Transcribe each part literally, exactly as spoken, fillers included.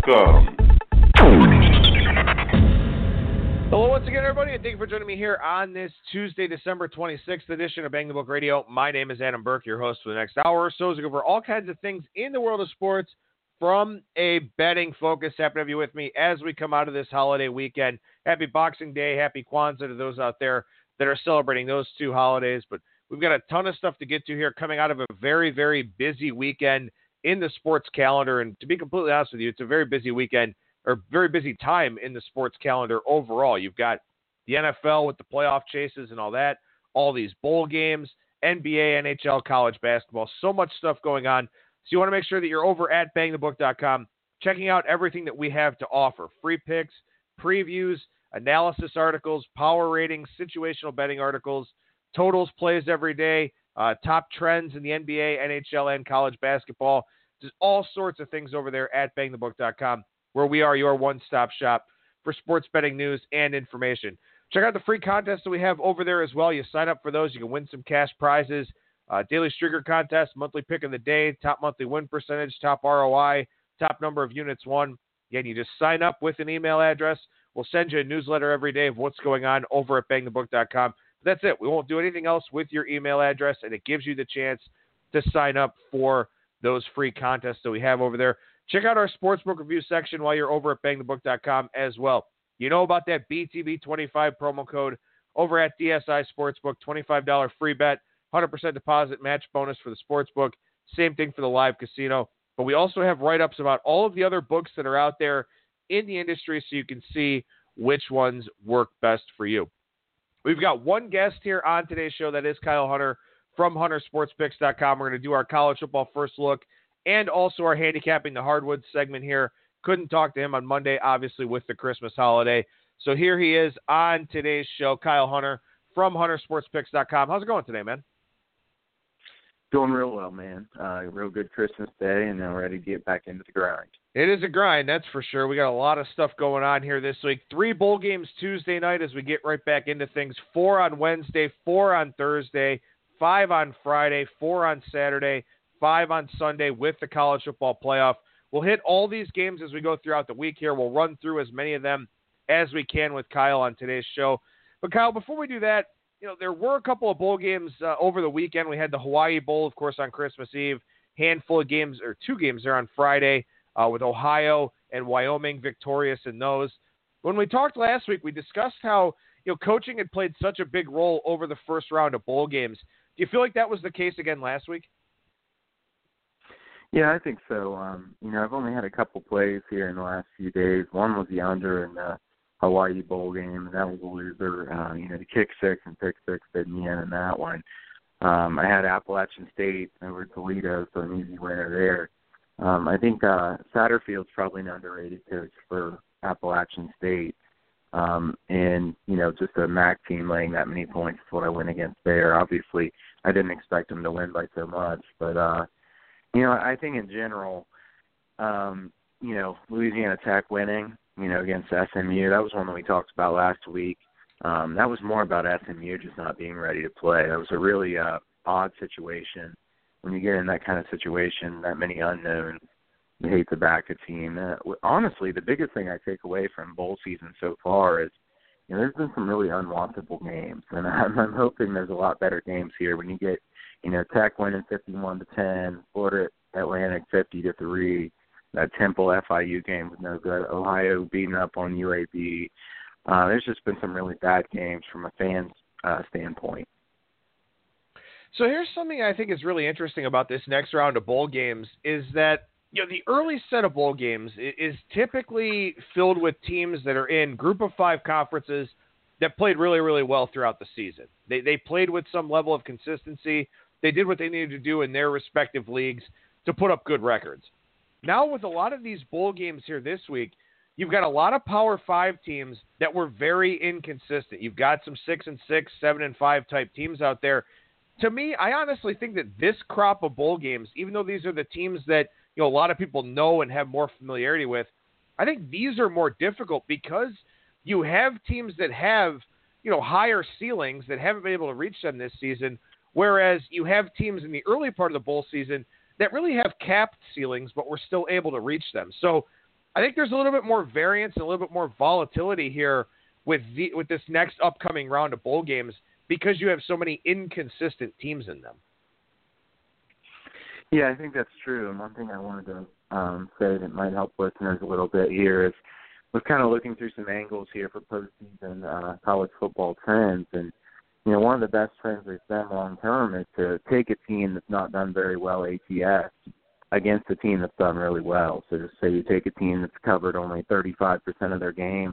com. Hello once again, everybody, and thank you for joining me here on this Tuesday, December twenty-sixth edition of Bang the Book Radio. My name is Adam Burke, your host for the next hour or so, as we go over all kinds of things in the world of sports from a betting focus. Happy to have you with me as we come out of this holiday weekend. Happy Boxing Day, happy Kwanzaa to those out there that are celebrating those two holidays. But we've got a ton of stuff to get to here coming out of a very, very busy weekend in the sports calendar. And to be completely honest with you, it's a very busy weekend or very busy time in the sports calendar overall. You've got the N F L with the playoff chases and all that, all these bowl games, N B A, N H L, college basketball, so much stuff going on. So you want to make sure that you're over at bang the book dot com, checking out everything that we have to offer. Free picks, previews, analysis articles, power ratings, situational betting articles, totals, plays every day, uh, top trends in the N B A, N H L, and college basketball. There's all sorts of things over there at bang the book dot com, where we are your one-stop shop for sports betting news and information. Check out the free contests that we have over there as well. You sign up for those, you can win some cash prizes, uh, daily streaker contest, monthly pick of the day, top monthly win percentage, top R O I, top number of units won. Again, you just sign up with an email address. We'll send you a newsletter every day of what's going on over at bang the book dot com. That's it. We won't do anything else with your email address, and it gives you the chance to sign up for those free contests that we have over there. Check out our sportsbook review section while you're over at bang the book dot com as well. You know about that B T B twenty-five promo code over at D S I Sportsbook, twenty-five dollars free bet, one hundred percent deposit match bonus for the sportsbook. Same thing for the live casino. But we also have write-ups about all of the other books that are out there in the industry so you can see which ones work best for you. We've got one guest here on today's show. That is Kyle Hunter from hunter sports picks dot com. We're going to do our college football first look and also our handicapping the hardwood segment here. Couldn't talk to him on Monday, obviously, with the Christmas holiday. So here he is on today's show, Kyle Hunter from hunter sports picks dot com. How's it going today, man? Doing real well, man. Uh, real good Christmas day, and now ready to get back into the grind. It is a grind, that's for sure. We got a lot of stuff going on here this week. Three bowl games Tuesday night as we get right back into things. Four on Wednesday, four on Thursday, five on Friday, four on Saturday, five on Sunday with the college football playoff. We'll hit all these games as we go throughout the week here. We'll run through as many of them as we can with Kyle on today's show. But, Kyle, before we do that, you know, there were a couple of bowl games uh, over the weekend. We had the Hawaii Bowl, of course, on Christmas Eve. Handful of games, or two games there on Friday uh, with Ohio and Wyoming victorious in those. When we talked last week, we discussed how, you know, coaching had played such a big role over the first round of bowl games. Do you feel like that was the case again last week? Yeah, I think so. Um, you know, I've only had a couple plays here in the last few days. One was the under in the Hawaii Bowl game, and that was a loser. Uh, you know, the kick six and pick six did me in in that one. Um, I had Appalachian State over Toledo, so an easy winner there. Um, I think uh, Satterfield's probably an underrated coach for Appalachian State. Um, and, you know, just a M A C team laying that many points is what I went against there. Obviously, I didn't expect them to win by so much, but, uh, you know, I think in general, um, you know, Louisiana Tech winning, you know, against S M U, that was one that we talked about last week. Um, that was more about S M U just not being ready to play. That was a really uh, odd situation. When you get in that kind of situation, that many unknowns, you hate to back a team. Uh, honestly, the biggest thing I take away from bowl season so far is, you know, there's been some really unwantable games, and I'm, I'm hoping there's a lot better games here when you get, you know, Tech winning fifty-one to ten, Florida Atlantic fifty to three. That Temple F I U game was no good. Ohio beating up on U A B. Uh, there's just been some really bad games from a fan's uh, standpoint. So here's something I think is really interesting about this next round of bowl games is that, you know, the early set of bowl games is typically filled with teams that are in group of five conferences that played really, really well throughout the season. They they played with some level of consistency. They did what they needed to do in their respective leagues to put up good records. Now with a lot of these bowl games here this week, you've got a lot of Power Five teams that were very inconsistent. You've got some six and six, seven and five type teams out there. To me, I honestly think that this crop of bowl games, even though these are the teams that, you know, a lot of people know and have more familiarity with, I think these are more difficult because you have teams that have, you know, higher ceilings that haven't been able to reach them this season, whereas you have teams in the early part of the bowl season that really have capped ceilings, but were still able to reach them. So I think there's a little bit more variance and a little bit more volatility here with the with this next upcoming round of bowl games because you have so many inconsistent teams in them. Yeah, I think that's true. And one thing I wanted to um, say that might help listeners a little bit here is we're kind of looking through some angles here for postseason uh, college football trends. And, you know, one of the best trends we've been long term is to take a team that's not done very well A T S against a team that's done really well. So just say you take a team that's covered only thirty-five percent of their game,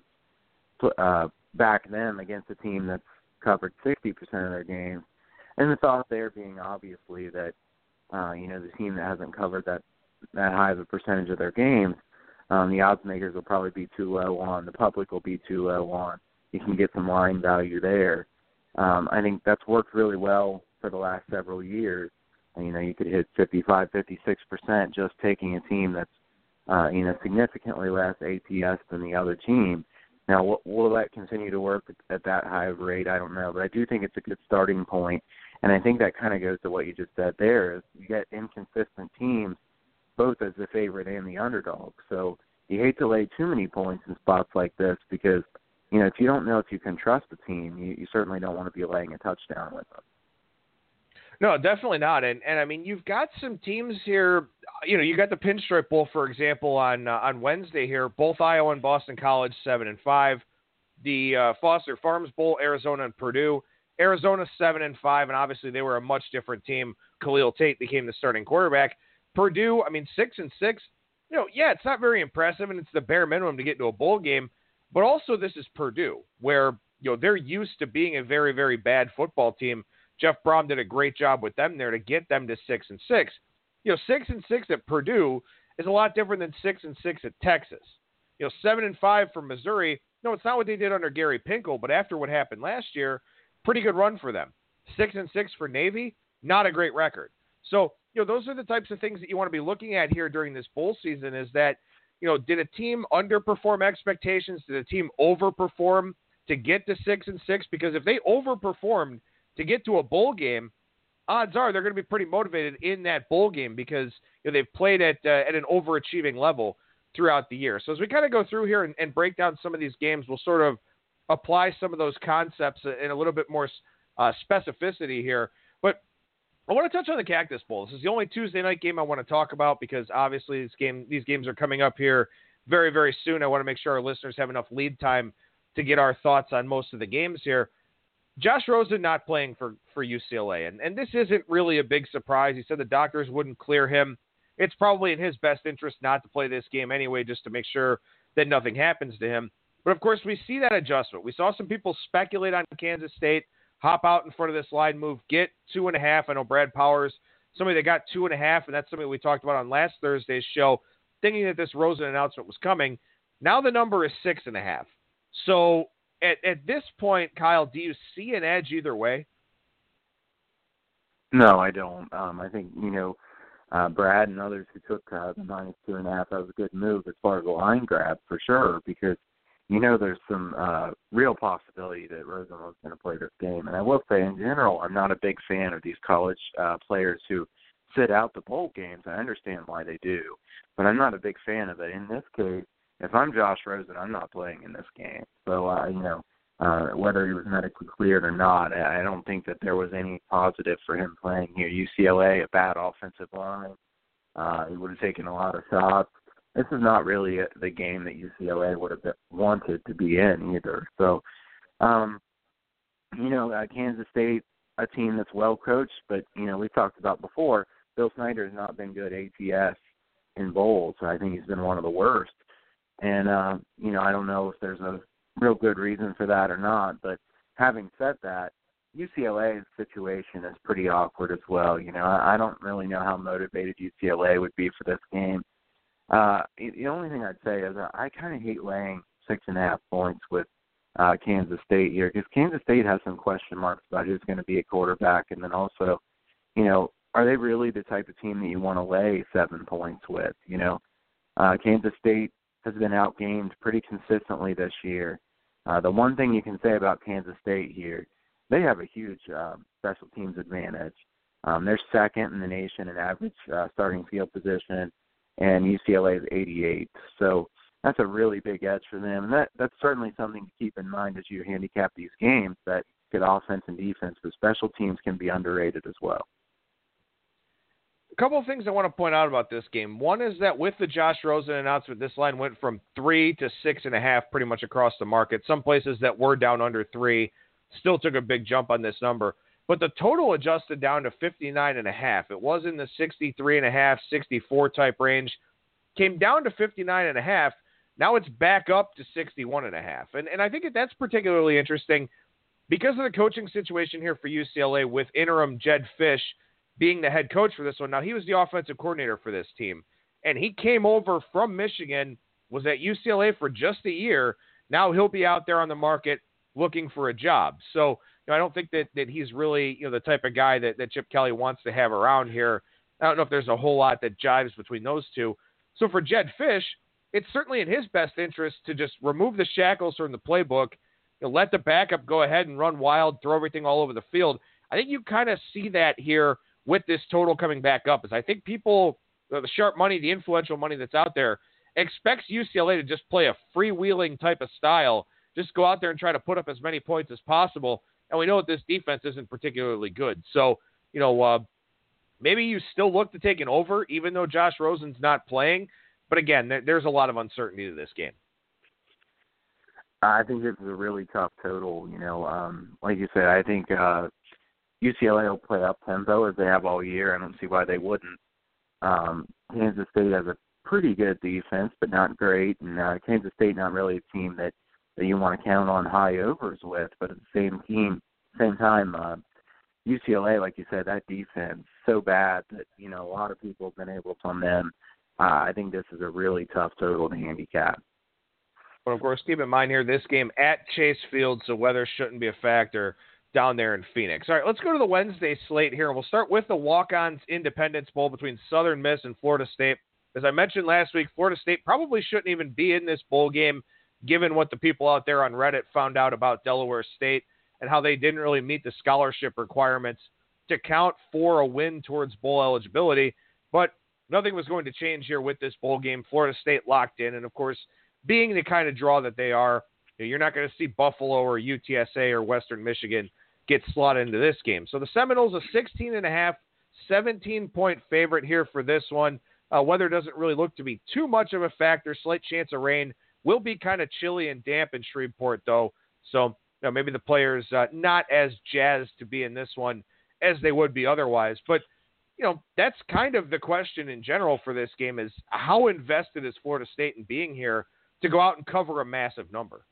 uh, back them against a team that's covered sixty percent of their game. And the thought there being obviously that, uh, you know, the team that hasn't covered that, that high of a percentage of their games, um, the odds makers will probably be too low on. The public will be too low on. You can get some line value there. Um, I think that's worked really well for the last several years. And, you know, you could hit fifty-five, fifty-six percent just taking a team that's, uh, you know, significantly less A T S than the other team. Now, will that continue to work at that high of a rate? I don't know. But I do think it's a good starting point. And I think that kind of goes to what you just said there, is you get inconsistent teams, both as the favorite and the underdog. So you hate to lay too many points in spots like this because, you know, if you don't know if you can trust the team, you, you certainly don't want to be laying a touchdown with them. No, definitely not. And, and I mean, you've got some teams here, you know, you got the Pinstripe Bowl, for example, on uh, on Wednesday here, both Iowa and Boston College, seven and five. The uh, Foster Farms Bowl, Arizona and Purdue. Arizona seven and five, and obviously they were a much different team. Khalil Tate became the starting quarterback. Purdue, I mean, six and six. You know, yeah, it's not very impressive, and it's the bare minimum to get into a bowl game. But also, this is Purdue, where you know they're used to being a very, very bad football team. Jeff Brom did a great job with them there to get them to six and six. You know, six and six at Purdue is a lot different than six and six at Texas. You know, seven and five for Missouri. No, it's not what they did under Gary Pinkel, but after what happened last year. Pretty good run for them. Six and six for Navy, not a great record. So, you know, those are the types of things that you want to be looking at here during this bowl season is that, you know, did a team underperform expectations? Did a team overperform to get to six and six? Because if they overperformed to get to a bowl game, odds are they're going to be pretty motivated in that bowl game because, you know, they've played at, uh, at an overachieving level throughout the year. So as we kind of go through here and, and break down some of these games, we'll sort of apply some of those concepts in a little bit more uh, specificity here. But I want to touch on the Cactus Bowl. This is the only Tuesday night game I want to talk about because obviously this game, these games are coming up here very, very soon. I want to make sure our listeners have enough lead time to get our thoughts on most of the games here. Josh Rosen not playing for, for U C L A, and, and this isn't really a big surprise. He said the doctors wouldn't clear him. It's probably in his best interest not to play this game anyway, just to make sure that nothing happens to him. But, of course, we see that adjustment. We saw some people speculate on Kansas State, hop out in front of this line move, get two and a half. I know Brad Powers, somebody that got two and a half, and that's something we talked about on last Thursday's show, thinking that this Rosen announcement was coming. Now the number is six and a half. So at, at this point, Kyle, do you see an edge either way? No, I don't. Um, I think, you know, uh, Brad and others who took uh, the minus two and a half, that was a good move as far as a line grab for sure because, you know, there's some uh, real possibility that Rosen was going to play this game. And I will say, in general, I'm not a big fan of these college uh, players who sit out the bowl games. I understand why they do, but I'm not a big fan of it. In this case, if I'm Josh Rosen, I'm not playing in this game. So, uh, you know, uh, whether he was medically cleared or not, I don't think that there was any positive for him playing here. U C L A, a bad offensive line. Uh, he would have taken a lot of shots. This is not really a, the game that U C L A would have been, wanted to be in either. So, um, you know, uh, Kansas State, a team that's well coached, but, you know, we've talked about before, Bill Snyder has not been good A T S in bowls. So I think he's been one of the worst. And, uh, you know, I don't know if there's a real good reason for that or not. But having said that, U C L A's situation is pretty awkward as well. You know, I, I don't really know how motivated U C L A would be for this game. Uh, the only thing I'd say is I kind of hate laying six and a half points with uh, Kansas State here because Kansas State has some question marks about who's going to be a quarterback. And then also, you know, are they really the type of team that you want to lay seven points with? You know, uh, Kansas State has been outgamed pretty consistently this year. Uh, the one thing you can say about Kansas State here, they have a huge um, special teams advantage. Um, they're second in the nation in average uh, starting field position, and U C L A is eighty-eighth. So that's a really big edge for them. And that that's certainly something to keep in mind as you handicap these games, that good offense and defense, but special teams can be underrated as well. A couple of things I want to point out about this game. One is that with the Josh Rosen announcement, this line went from three to six and a half pretty much across the market. Some places that were down under three still took a big jump on this number. But the total adjusted down to fifty-nine and a half. It was in the sixty-three and a half, sixty-four type range. Came down to fifty-nine and a half. Now it's back up to sixty-one and a half. And, and I think that that's particularly interesting because of the coaching situation here for U C L A with interim Jedd Fisch being the head coach for this one. Now, he was the offensive coordinator for this team, and he came over from Michigan, was at U C L A for just a year. Now he'll be out there on the market looking for a job. So, you know, I don't think that, that he's really, you know, the type of guy that, that Chip Kelly wants to have around here. I don't know if there's a whole lot that jives between those two. So for Jedd Fisch, it's certainly in his best interest to just remove the shackles from the playbook, you know, let the backup go ahead and run wild, throw everything all over the field. I think you kind of see that here with this total coming back up, is I think people, the sharp money, the influential money that's out there, expects U C L A to just play a freewheeling type of style, just go out there and try to put up as many points as possible. And we know that this defense isn't particularly good. So, you know, uh, maybe you still look to take an over, even though Josh Rosen's not playing. But again, there, there's a lot of uncertainty to this game. I think this is a really tough total. You know, um, like you said, I think uh, U C L A will play up tempo as they have all year. I don't see why they wouldn't. Um, Kansas State has a pretty good defense, but not great. And uh, Kansas State not really a team that, that you want to count on high overs with. But at the same team, same time, uh, U C L A, like you said, that defense so bad that you know a lot of people have been able to on them. Uh, I think this is a really tough total to handicap. But of course, keep in mind here, this game at Chase Field, so weather shouldn't be a factor down there in Phoenix. All right, let's go to the Wednesday slate here, and we'll start with the Walk-Ons Independence Bowl between Southern Miss and Florida State. As I mentioned last week, Florida State probably shouldn't even be in this bowl game, given what the people out there on Reddit found out about Delaware State and how they didn't really meet the scholarship requirements to count for a win towards bowl eligibility. But nothing was going to change here with this bowl game. Florida State locked in, and of course, being the kind of draw that they are, you're not going to see Buffalo or U T S A or Western Michigan get slotted into this game. So the Seminoles, a sixteen and a half, seventeen-point favorite here for this one. Uh, weather doesn't really look to be too much of a factor. Slight chance of rain. Will be kind of chilly and damp in Shreveport, though. So you know, maybe the players uh, not as jazzed to be in this one as they would be otherwise. But, you know, that's kind of the question in general for this game is how invested is Florida State in being here to go out and cover a massive number?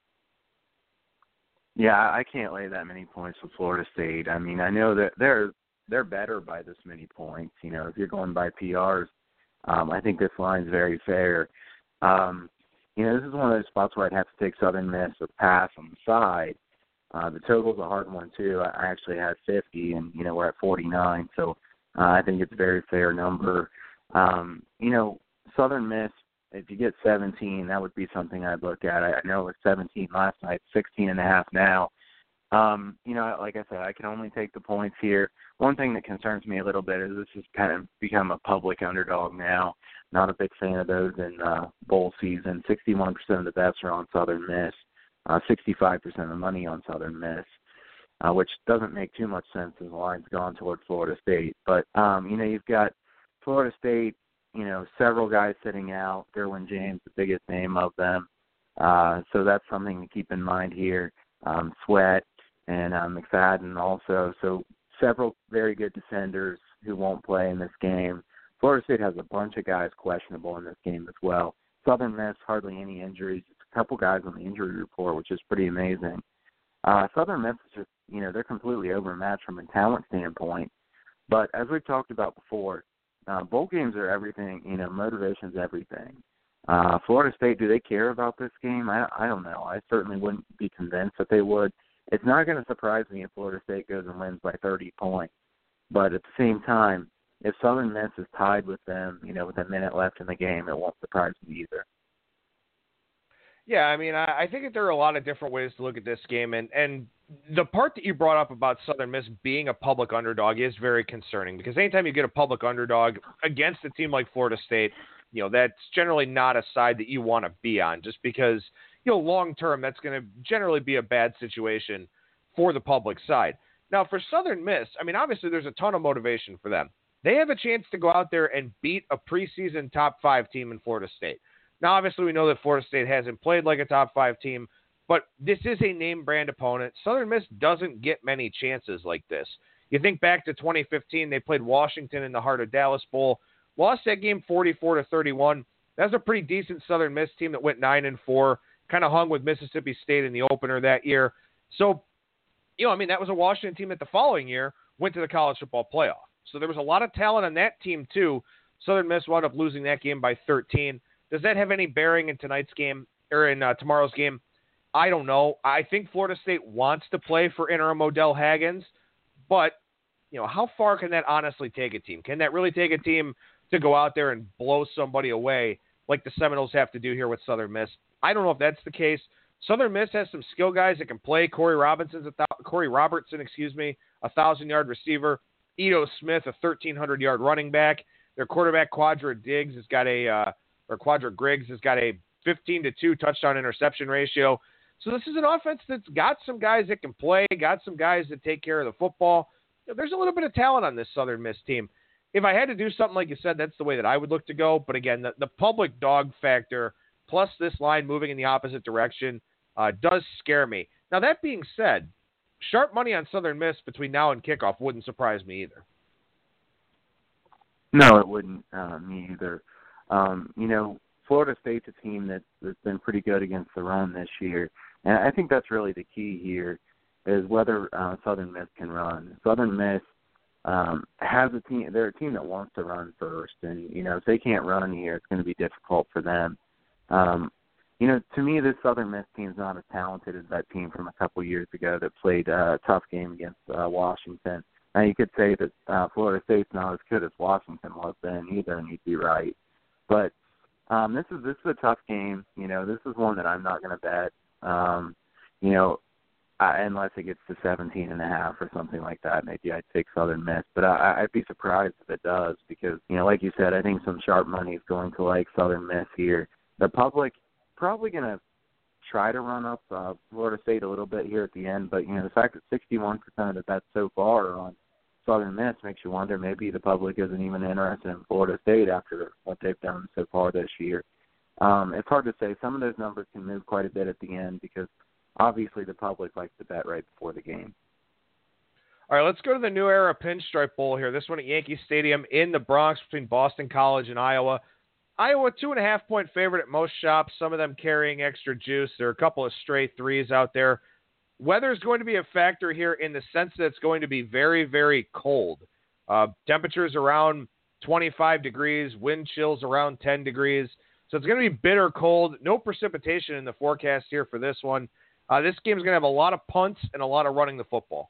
Yeah, I can't lay that many points with Florida State. I mean, I know that they're they're better by this many points. You know, if you're going by P Rs, um, I think this line's very fair. Um, you know, this is one of those spots where I'd have to take Southern Miss or pass on the side. Uh, the total's a hard one, too. I actually had fifty, and, you know, we're at forty-nine. So uh, I think it's a very fair number. Um, you know, Southern Miss, if you get seventeen, that would be something I'd look at. I, I know it was seventeen last night, sixteen and a half now. Um, you know, like I said, I can only take the points here. One thing that concerns me a little bit is this has kind of become a public underdog now. Not a big fan of those in uh, bowl season. sixty-one percent of the bets are on Southern Miss, uh, sixty-five percent of the money on Southern Miss, uh, which doesn't make too much sense as the line's gone toward Florida State. But, um, you know, you've got Florida State, you know, several guys sitting out. Derwin James, the biggest name of them. Uh, so that's something to keep in mind here. Um, Sweat and um, McFadden also. So several very good defenders who won't play in this game. Florida State has a bunch of guys questionable in this game as well. Southern Miss, hardly any injuries. It's a couple guys on the injury report, which is pretty amazing. Uh, Southern Miss is just, you know, they're completely overmatched from a talent standpoint. But as we've talked about before, Uh, bowl games are everything, you know, motivation's everything. Uh, Florida State, do they care about this game? I, I don't know. I certainly wouldn't be convinced that they would. It's not going to surprise me if Florida State goes and wins by thirty points. But at the same time, if Southern Miss is tied with them, you know, with a minute left in the game, it won't surprise me either. Yeah, I mean, I, I think that there are a lot of different ways to look at this game. And, and the part that you brought up about Southern Miss being a public underdog is very concerning, because anytime you get a public underdog against a team like Florida State, you know, that's generally not a side that you want to be on, just because, you know, long term, that's going to generally be a bad situation for the public side. Now, for Southern Miss, I mean, obviously there's a ton of motivation for them. They have a chance to go out there and beat a preseason top five team in Florida State. Now, obviously, we know that Florida State hasn't played like a top five team, but this is a name brand opponent. Southern Miss doesn't get many chances like this. You think back to twenty fifteen, they played Washington in the Heart of Dallas Bowl, lost that game forty-four to thirty-one. That was a pretty decent Southern Miss team that went nine and four, kind of hung with Mississippi State in the opener that year. So, you know, I mean, that was a Washington team that the following year went to the college football playoff. So there was a lot of talent on that team too. Southern Miss wound up losing that game by thirteen. Does that have any bearing in tonight's game or in uh, tomorrow's game? I don't know. I think Florida State wants to play for interim Odell Haggins, but you know, how far can that honestly take a team? Can that really take a team to go out there and blow somebody away like the Seminoles have to do here with Southern Miss? I don't know if that's the case. Southern Miss has some skill guys that can play. Corey Robinson's a th- Corey Robertson, excuse me, a thousand-yard receiver. Ito Smith, a thirteen hundred yard running back. Their quarterback Quadra Diggs has got a uh, or Quadra Griggs has got a fifteen to two touchdown interception ratio. So this is an offense that's got some guys that can play, got some guys that take care of the football. You know, there's a little bit of talent on this Southern Miss team. If I had to do something like you said, that's the way that I would look to go. But again, the, the public dog factor plus this line moving in the opposite direction uh, does scare me. Now, that being said, sharp money on Southern Miss between now and kickoff wouldn't surprise me either. No, it wouldn't uh, me either. Um, you know, Florida State's a team that, that's been pretty good against the run this year. And I think that's really the key here is whether uh, Southern Miss can run. Southern Miss um, has a team. They're a team that wants to run first. And, you know, if they can't run here, it's going to be difficult for them. Um, you know, to me, this Southern Miss team is not as talented as that team from a couple years ago that played uh, a tough game against uh, Washington. Now, you could say that uh, Florida State's not as good as Washington was then either, and you'd be right. But um, this is this is a tough game. You know, this is one that I'm not going to bet. Um, you know, I, unless it gets to seventeen and a half or something like that, maybe I'd take Southern Miss. But I, I'd be surprised if it does because, you know, like you said, I think some sharp money is going to like Southern Miss here. The public probably going to try to run up uh, Florida State a little bit here at the end, but, you know, the fact that sixty-one percent of the bets so far are on Southern Miss makes you wonder maybe the public isn't even interested in Florida State after what they've done so far this year. Um, it's hard to say. Some of those numbers can move quite a bit at the end because obviously the public likes to bet right before the game. All right, let's go to the New Era Pinstripe Bowl here. This one at Yankee Stadium in the Bronx between Boston College and Iowa. Iowa, two and a half point favorite at most shops, some of them carrying extra juice. There are a couple of stray threes out there. Weather is going to be a factor here in the sense that it's going to be very, very cold. Uh, temperatures around twenty-five degrees, wind chills around ten degrees. So it's going to be bitter cold. No precipitation in the forecast here for this one. Uh, this game is going to have a lot of punts and a lot of running the football.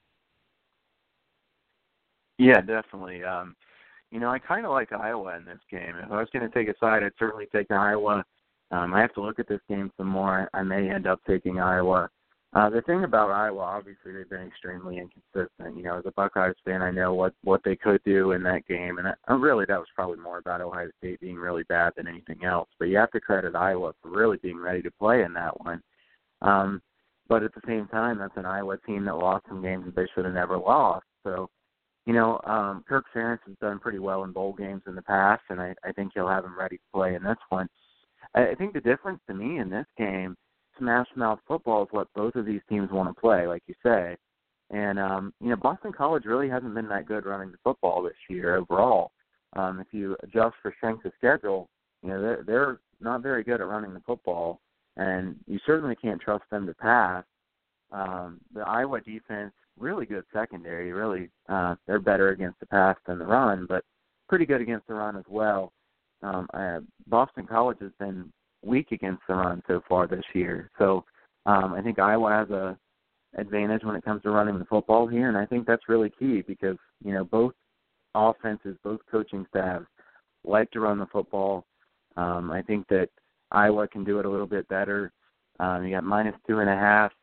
Yeah, definitely. Um, you know, I kind of like Iowa in this game. If I was going to take a side, I'd certainly take Iowa. Um, I have to look at this game some more. I may end up taking Iowa. Uh, the thing about Iowa, obviously, they've been extremely inconsistent. You know, as a Buckeyes fan, I know what, what they could do in that game. And I, really, that was probably more about Ohio State being really bad than anything else. But you have to credit Iowa for really being ready to play in that one. Um, but at the same time, that's an Iowa team that lost some games that they should have never lost. So, you know, um, Kirk Ferentz has done pretty well in bowl games in the past, and I, I think he'll have him ready to play in this one. I, I think the difference to me in this game, smash mouth football is what both of these teams want to play, like you say. And, um, you know, Boston College really hasn't been that good running the football this year overall. Um, if you adjust for strength of schedule, you know, they're, they're not very good at running the football, and you certainly can't trust them to pass. Um, the Iowa defense, really good secondary, really. Uh, they're better against the pass than the run, but pretty good against the run as well. Um, uh, Boston College has been weak against the run so far this year. So um, I think Iowa has a advantage when it comes to running the football here, and I think that's really key because, you know, both offenses, both coaching staffs like to run the football. Um, I think that Iowa can do it a little bit better. Um, you got minus two and a half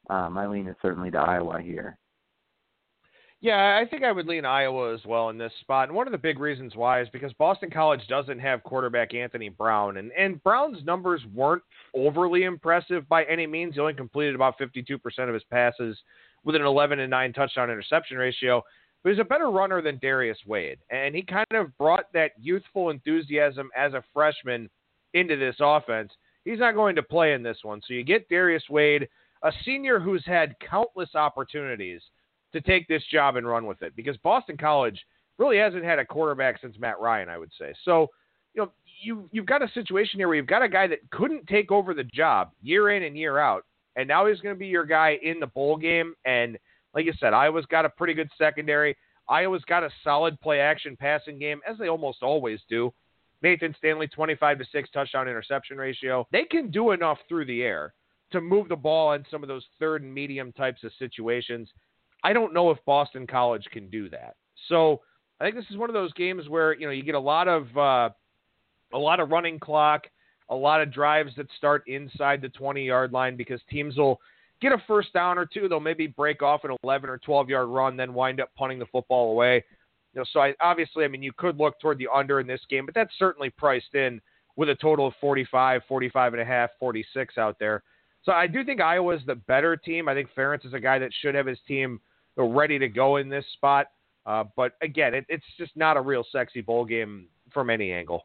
uh, my lean is certainly to Iowa here. Yeah, I think I would lean Iowa as well in this spot. And one of the big reasons why is because Boston College doesn't have quarterback Anthony Brown. And, and Brown's numbers weren't overly impressive by any means. He only completed about fifty-two percent of his passes with an eleven and nine touchdown interception ratio. But he's a better runner than Darius Wade. And he kind of brought that youthful enthusiasm as a freshman into this offense. He's not going to play in this one. So you get Darius Wade, a senior who's had countless opportunities to take this job and run with it, because Boston College really hasn't had a quarterback since Matt Ryan, I would say. So, you know, you, you've got a situation here where you've got a guy that couldn't take over the job year in and year out, and now he's going to be your guy in the bowl game. And like you said, Iowa's got a pretty good secondary. Iowa's got a solid play-action passing game, as they almost always do. Nathan Stanley, twenty-five to six touchdown interception ratio. They can do enough through the air to move the ball in some of those third and medium types of situations. I don't know if Boston College can do that. So I think this is one of those games where, you know, you get a lot of uh, a lot of running clock, a lot of drives that start inside the twenty-yard line, because teams will get a first down or two. They'll maybe break off an eleven or twelve-yard run, then wind up punting the football away. You know, so I, obviously, I mean, you could look toward the under in this game, but that's certainly priced in with a total of forty-five, forty-five and a half, forty-six out there. So I do think Iowa's the better team. I think Ferentz is a guy that should have his team ready to go in this spot. Uh, but again, it, it's just not a real sexy bowl game from any angle.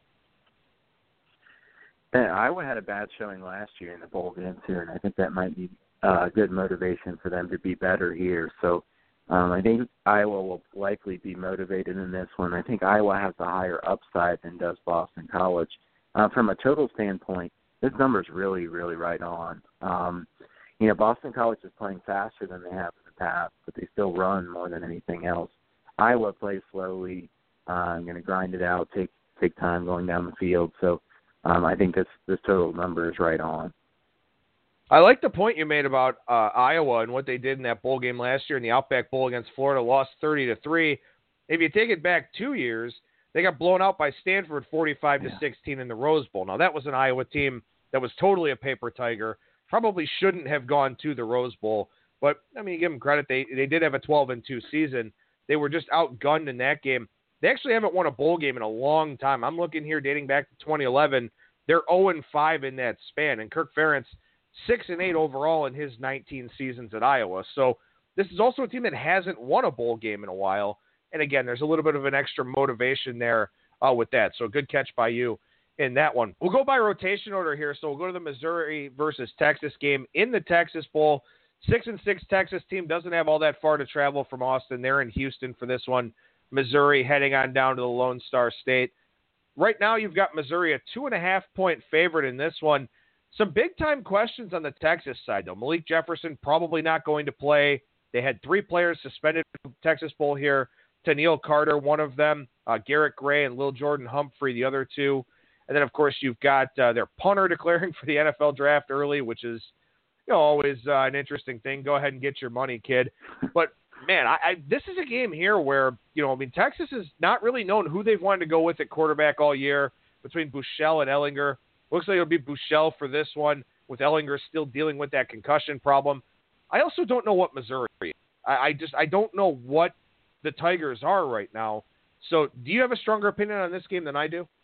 Yeah, Iowa had a bad showing last year in the bowl games here, and I think that might be uh, good motivation for them to be better here. So um, I think Iowa will likely be motivated in this one. I think Iowa has a higher upside than does Boston College. Uh, from a total standpoint, this number is really, really right on. Um, you know, Boston College is playing faster than they have in the past, but they still run more than anything else. Iowa plays slowly. Uh, I'm going to grind it out, take take time going down the field. So um, I think this this total number is right on. I like the point you made about uh, Iowa and what they did in that bowl game last year in the Outback Bowl against Florida, lost thirty to three. If you take it back two years, they got blown out by Stanford forty-five to sixteen in the Rose Bowl. Now, that was an Iowa team that was totally a paper tiger, probably shouldn't have gone to the Rose Bowl. But, I mean, you give them credit. They they did have a twelve and two season. They were just outgunned in that game. They actually haven't won a bowl game in a long time. I'm looking here dating back to twenty eleven. They're oh and five in that span. And Kirk Ferentz, six and eight overall in his nineteen seasons at Iowa. So this is also a team that hasn't won a bowl game in a while. And, again, there's a little bit of an extra motivation there uh, with that. So good catch by you in that one. We'll go by rotation order here. So we'll go to the Missouri versus Texas game in the Texas Bowl. Six and six Texas team doesn't have all that far to travel from Austin. They're in Houston for this one. Missouri heading on down to the Lone Star State. Right now you've got Missouri a two and a half point favorite in this one. Some big time questions on the Texas side though. Malik Jefferson probably not going to play. They had three players suspended from the Texas Bowl here. Tennille Carter, one of them, uh, Garrett Gray and Lil Jordan Humphrey, the other two. And then of course you've got uh, their punter declaring for the N F L draft early, which is, you know, always uh, an interesting thing. Go ahead and get your money, kid. But, man, I, I, this is a game here where, you know, I mean, Texas has not really known who they've wanted to go with at quarterback all year between Buechele and Ehlinger. Looks like it'll be Buechele for this one, with Ehlinger still dealing with that concussion problem. I also don't know what Missouri is. I, I just I don't know what the Tigers are right now. So do you have a stronger opinion on this game than I do?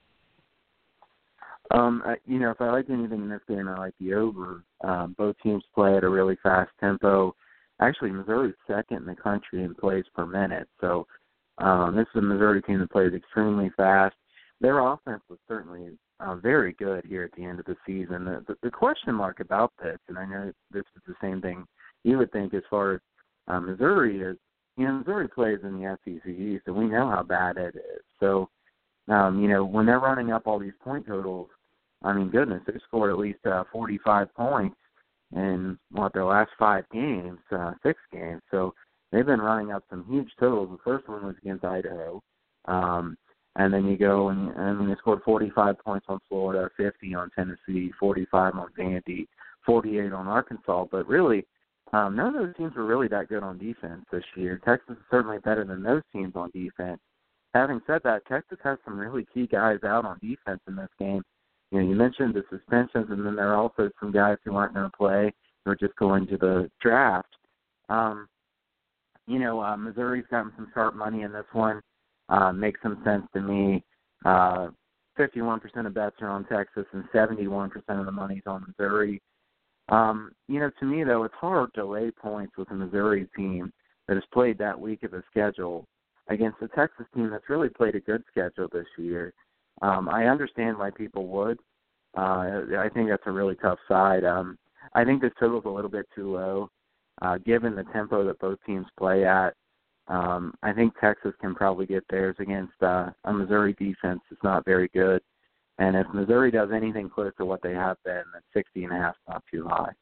Um, I, you know, if I like anything in this game, I like the over. Um, both teams play at a really fast tempo. Actually, Missouri's second in the country in plays per minute. So um, this is a Missouri team that plays extremely fast. Their offense was certainly uh, very good here at the end of the season. The, the, the question mark about this, and I know this is the same thing you would think as far as uh, Missouri is, you know, Missouri plays in the S E C East, and we know how bad it is. So, um, you know, when they're running up all these point totals, I mean, goodness, they scored at least uh, forty-five points in, what, their last five games, uh, six games. So they've been running up some huge totals. The first one was against Idaho. Um, and then you go and, and they scored forty-five points on Florida, fifty on Tennessee, forty-five on Vandy, forty-eight on Arkansas. But really, um, none of those teams were really that good on defense this year. Texas is certainly better than those teams on defense. Having said that, Texas has some really key guys out on defense in this game. You know, you mentioned the suspensions, and then there are also some guys who aren't going to play. or just going to the draft. Um, you know, uh, Missouri's gotten some sharp money in this one. Uh, makes some sense to me. Uh, fifty-one percent of bets are on Texas and seventy-one percent of the money's on Missouri. Um, you know, to me, though, it's hard to lay points with a Missouri team that has played that weak of a schedule against a Texas team that's really played a good schedule this year. Um, I understand why people would. Uh, I think that's a really tough side. Um, I think this total's a little bit too low, uh, given the tempo that both teams play at. Um, I think Texas can probably get theirs against uh, a Missouri defense that's not very good. And if Missouri does anything close to what they have been, then sixty and a half is not too high.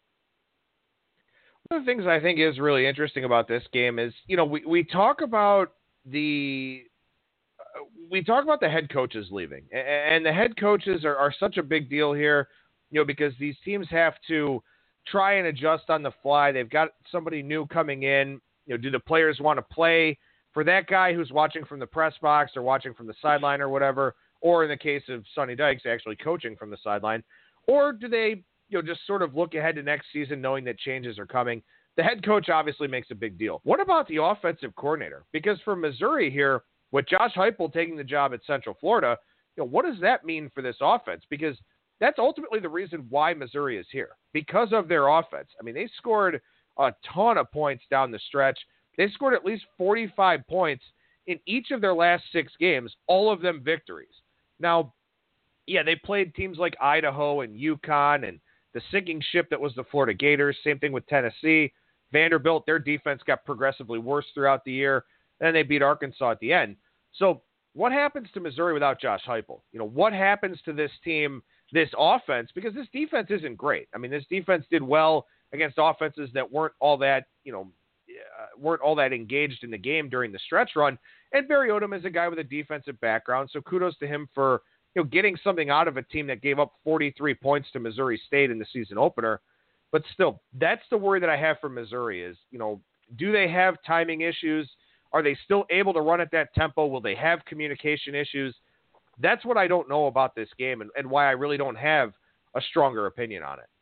One of the things I think is really interesting about this game is, you know, we, we talk about the uh, we talk about the head coaches leaving, and the head coaches are, are such a big deal here, you know, because these teams have to try and adjust on the fly. They've got somebody new coming in. You know, do the players want to play for that guy who's watching from the press box or watching from the sideline or whatever? Or in the case of Sonny Dykes, actually coaching from the sideline, or do they, you know, just sort of look ahead to next season knowing that changes are coming? The head coach obviously makes a big deal. What about the offensive coordinator? Because for Missouri here, with Josh Heupel taking the job at Central Florida, you know, what does that mean for this offense? Because that's ultimately the reason why Missouri is here, because of their offense. I mean, they scored a ton of points down the stretch. They scored at least forty-five points in each of their last six games, all of them victories. Now, yeah, they played teams like Idaho and UConn and the sinking ship that was the Florida Gators. Same thing with Tennessee. Vanderbilt, their defense got progressively worse throughout the year. And they beat Arkansas at the end. So what happens to Missouri without Josh Heupel? You know, what happens to this team, this offense? Because this defense isn't great. I mean, this defense did well against offenses that weren't all that, you know, uh, weren't all that engaged in the game during the stretch run. And Barry Odom is a guy with a defensive background, so kudos to him for, you know, getting something out of a team that gave up forty-three points to Missouri State in the season opener. But still, that's the worry that I have for Missouri is, you know, do they have timing issues? Are they still able to run at that tempo? Will they have communication issues? That's what I don't know about this game and, and why I really don't have a stronger opinion on it.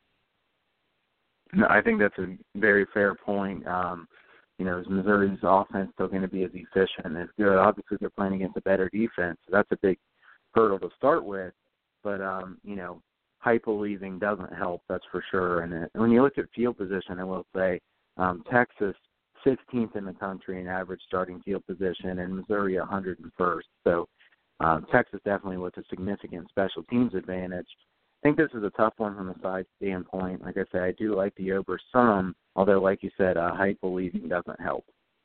No, I think that's a very fair point. Um, you know, is Missouri's offense still going to be as efficient and as good? Obviously, they're playing against a better defense, so that's a big hurdle to start with. But, um, you know, Heupel leaving doesn't help, that's for sure. And it, when you look at field position, I will say um, Texas, sixteenth in the country in average starting field position, and Missouri, one hundred first. So um, Texas definitely with a significant special teams advantage. I think this is a tough one from a side standpoint. Like I said, I do like the over some, although, like you said, uh, Heupel leaving doesn't help.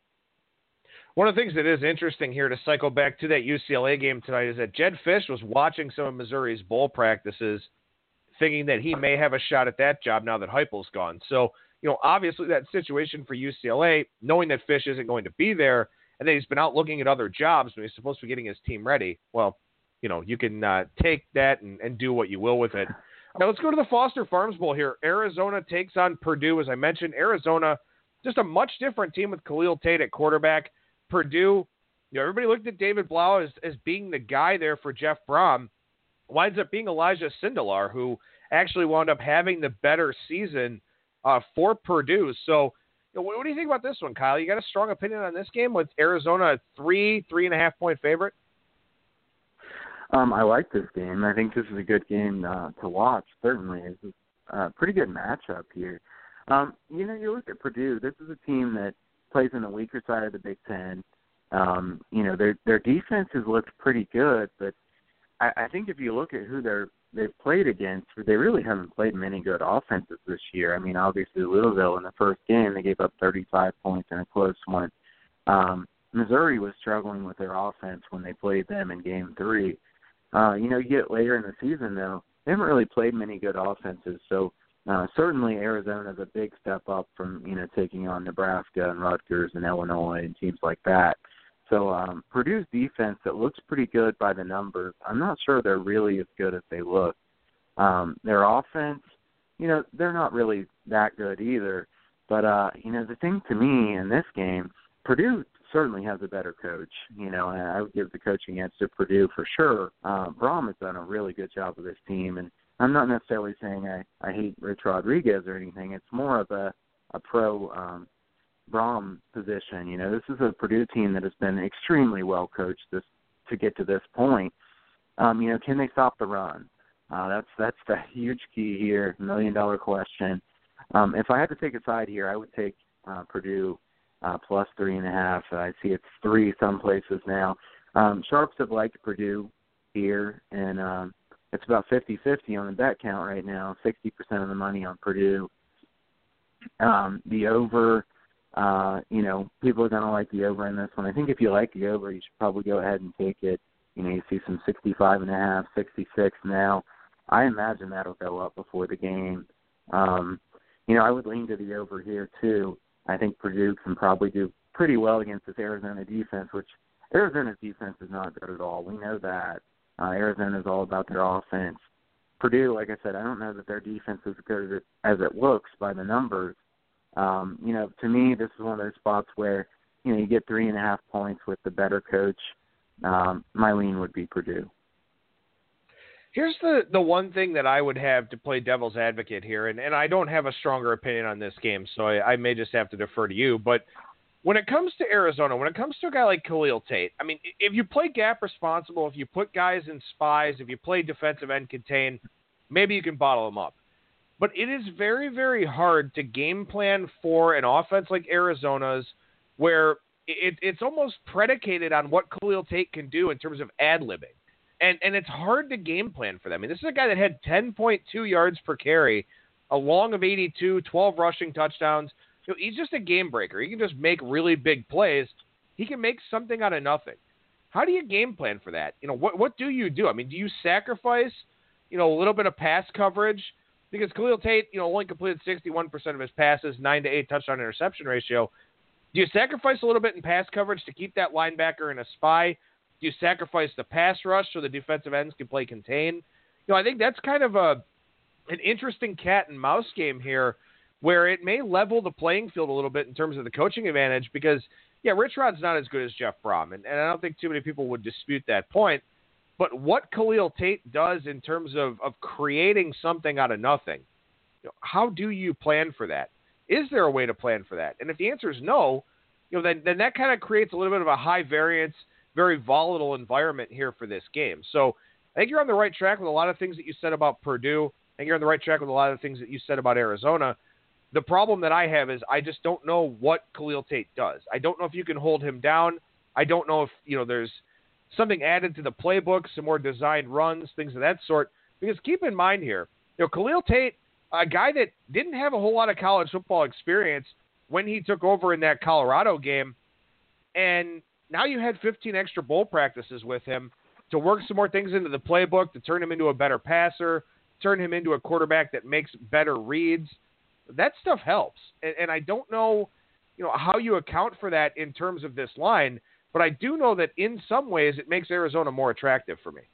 One of the things that is interesting here to cycle back to that U C L A game tonight is that Jedd Fisch was watching some of Missouri's bowl practices, thinking that he may have a shot at that job now that Heupel's gone. So, you know, obviously that situation for U C L A, knowing that Fisch isn't going to be there and that he's been out looking at other jobs when he's supposed to be getting his team ready, well, you know, you can uh, take that and, and do what you will with it. Now let's go to the Foster Farms Bowl here. Arizona takes on Purdue. As I mentioned, Arizona, just a much different team with Khalil Tate at quarterback. Purdue, you know, everybody looked at David Blau as, as being the guy there for Jeff Brom. Winds up being Elijah Sindelar, who actually wound up having the better season uh, for Purdue. So, you know, what, what do you think about this one, Kyle? You got a strong opinion on this game with Arizona a three, three and a half point favorite? Um, I like this game. I think this is a good game uh, to watch, certainly. It's a pretty good matchup here. Um, you know, you look at Purdue, this is a team that plays in the weaker side of the Big Ten. Um, you know, their their defense has looked pretty good, but I, I think if you look at who they're, they've played against, they really haven't played many good offenses this year. I mean, obviously Louisville in the first game, they gave up thirty-five points in a close one. Um, Missouri was struggling with their offense when they played them in game three. Uh, you know, you get later in the season, though, they haven't really played many good offenses. So uh, certainly Arizona is a big step up from, you know, taking on Nebraska and Rutgers and Illinois and teams like that. So um, Purdue's defense, that looks pretty good by the numbers. I'm not sure they're really as good as they look. Um, their offense, you know, they're not really that good either. But, uh, you know, the thing to me in this game, Purdue certainly has a better coach, you know, and I would give the coaching edge to Purdue for sure. Uh, Brom has done a really good job with this team, and I'm not necessarily saying I, I hate Rich Rodriguez or anything. It's more of a, a pro um, Brom position. You know, this is a Purdue team that has been extremely well coached this to get to this point. Um, you know, can they stop the run? Uh, that's that's the huge key here, million dollar question. Um, if I had to take a side here, I would take uh, Purdue uh, plus three and a half. I see it's three some places now. Um, Sharps have liked Purdue here, and um, it's about fifty-fifty on the bet count right now, sixty percent of the money on Purdue. Um, the over, uh, you know, people are going to like the over in this one. I think if you like the over, you should probably go ahead and take it. You know, you see some sixty-five and a half, sixty-six now. I imagine that'll go up before the game. Um, you know, I would lean to the over here, too. I think Purdue can probably do pretty well against this Arizona defense, which Arizona's defense is not good at all. We know that. Uh, Arizona is all about their offense. Purdue, like I said, I don't know that their defense is as good as it, as it looks by the numbers. Um, you know, to me, this is one of those spots where, you know, you get three and a half points with the better coach. Um, my lean would be Purdue. Here's the, the one thing that I would have to play devil's advocate here, and, and I don't have a stronger opinion on this game, so I, I may just have to defer to you. But when it comes to Arizona, when it comes to a guy like Khalil Tate, I mean, if you play gap responsible, if you put guys in spies, if you play defensive end contain, maybe you can bottle them up. But it is very, very hard to game plan for an offense like Arizona's where it, it's almost predicated on what Khalil Tate can do in terms of ad-libbing. And and it's hard to game plan for them. I mean, this is a guy that had ten point two yards per carry, a long of eighty-two, twelve rushing touchdowns. You know, he's just a game breaker. He can just make really big plays. He can make something out of nothing. How do you game plan for that? You know, what what do you do? I mean, do you sacrifice, you know, a little bit of pass coverage? Because Khalil Tate, you know, only completed sixty-one percent of his passes, nine to eight touchdown interception ratio. Do you sacrifice a little bit in pass coverage to keep that linebacker in a spy? Do you sacrifice the pass rush so the defensive ends can play contain? You know, I think that's kind of a an interesting cat and mouse game here where it may level the playing field a little bit in terms of the coaching advantage because, yeah, Rich Rod's not as good as Jeff Brom, and, and I don't think too many people would dispute that point. But what Khalil Tate does in terms of, of creating something out of nothing, you know, how do you plan for that? Is there a way to plan for that? And if the answer is no, you know, then, then that kind of creates a little bit of a high variance, very volatile environment here for this game. So I think you're on the right track with a lot of things that you said about Purdue. I think you're on the right track with a lot of things that you said about Arizona. The problem that I have is I just don't know what Khalil Tate does. I don't know if you can hold him down. I don't know if, you know, there's something added to the playbook, some more designed runs, things of that sort. Because keep in mind here, you know, Khalil Tate, a guy that didn't have a whole lot of college football experience when he took over in that Colorado game, and now you had fifteen extra bowl practices with him to work some more things into the playbook, to turn him into a better passer, turn him into a quarterback that makes better reads. That stuff helps. And, and I don't know, you know, how you account for that in terms of this line, but I do know that in some ways it makes Arizona more attractive for me.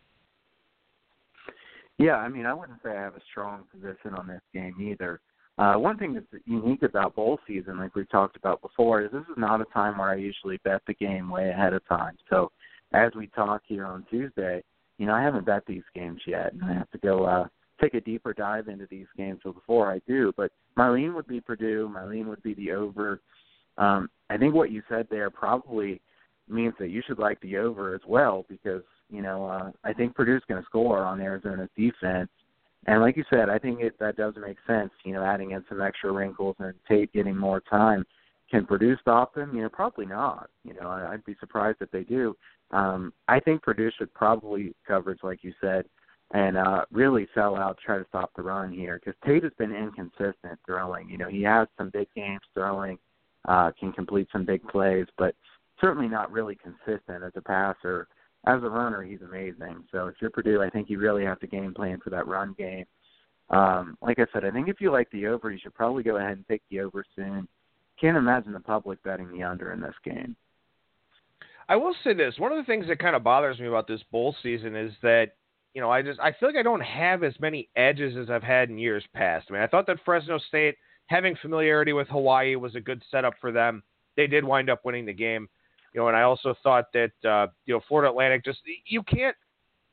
Yeah, I mean, I wouldn't say I have a strong position on this game either. Uh, one thing that's unique about bowl season, like we've talked about before, is this is not a time where I usually bet the game way ahead of time. So as we talk here on Tuesday, you know, I haven't bet these games yet, and I have to go uh, take a deeper dive into these games before I do. But my lean would be Purdue. My lean would be the over. Um, I think what you said there probably means that you should like the over as well because, you know, uh, I think Purdue's going to score on Arizona's defense. And like you said, I think it, that does make sense, you know, adding in some extra wrinkles and Tate getting more time. Can Purdue stop them? You know, probably not. You know, I'd be surprised if they do. Um, I think Purdue should probably coverage, like you said, and uh, really sell out, try to stop the run here because Tate has been inconsistent throwing. You know, he has some big games throwing, uh, can complete some big plays, but certainly not really consistent as a passer. As a runner, he's amazing. So if you're Purdue, I think you really have to game plan for that run game. Um, like I said, I think if you like the over, you should probably go ahead and take the over soon. Can't imagine the public betting the under in this game. I will say this. One of the things that kind of bothers me about this bowl season is that, you know, I just I feel like I don't have as many edges as I've had in years past. I mean, I thought that Fresno State, having familiarity with Hawaii, was a good setup for them. They did wind up winning the game. You know, and I also thought that, uh, you know, Florida Atlantic just, you can't,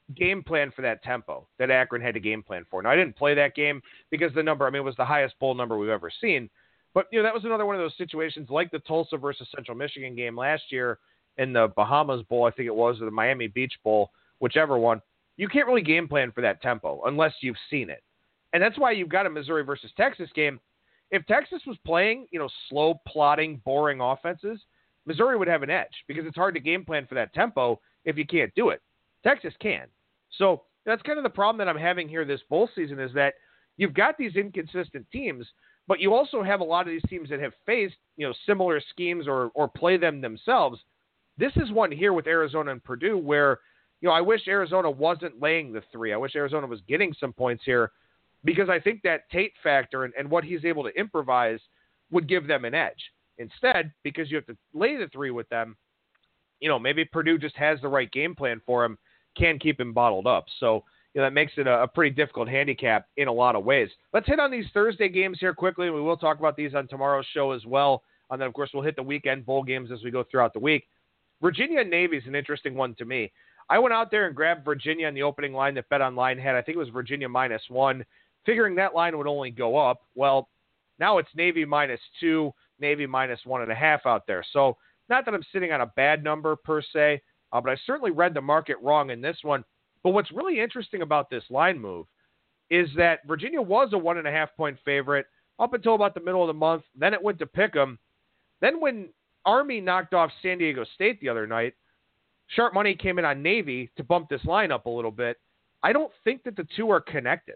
game plan for that tempo that Akron had to game plan for. Now, I didn't play that game because the number, I mean, it was the highest bowl number we've ever seen. But, you know, that was another one of those situations like the Tulsa versus Central Michigan game last year in the Bahamas Bowl, I think it was, or the Miami Beach Bowl, whichever one. You can't really game plan for that tempo unless you've seen it. And that's why you've got a Missouri versus Texas game. If Texas was playing, you know, slow, plodding, boring offenses, Missouri would have an edge because it's hard to game plan for that tempo if you can't do it. Texas can. So that's kind of the problem that I'm having here this bowl season is that you've got these inconsistent teams, but you also have a lot of these teams that have faced, you know, similar schemes or or play them themselves. This is one here with Arizona and Purdue where, you know, I wish Arizona wasn't laying the three. I wish Arizona was getting some points here because I think that Tate factor and, and what he's able to improvise would give them an edge. Instead, because you have to lay the three with them, you know, maybe Purdue just has the right game plan for him, can keep him bottled up. So, you know, that makes it a, a pretty difficult handicap in a lot of ways. Let's hit on these Thursday games here quickly, and we will talk about these on tomorrow's show as well. And then, of course, we'll hit the weekend bowl games as we go throughout the week. Virginia and Navy is an interesting one to me. I went out there and grabbed Virginia in the opening line that BetOnline had. I think it was Virginia minus one, figuring that line would only go up. Well, now it's Navy minus two, Navy minus one and a half out there. So not that I'm sitting on a bad number per se, uh, but I certainly read the market wrong in this one. But what's really interesting about this line move is that Virginia was a one and a half point favorite up until about the middle of the month. Then it went to pick 'em. Then when Army knocked off San Diego State the other night, sharp money came in on Navy to bump this line up a little bit. I don't think that the two are connected.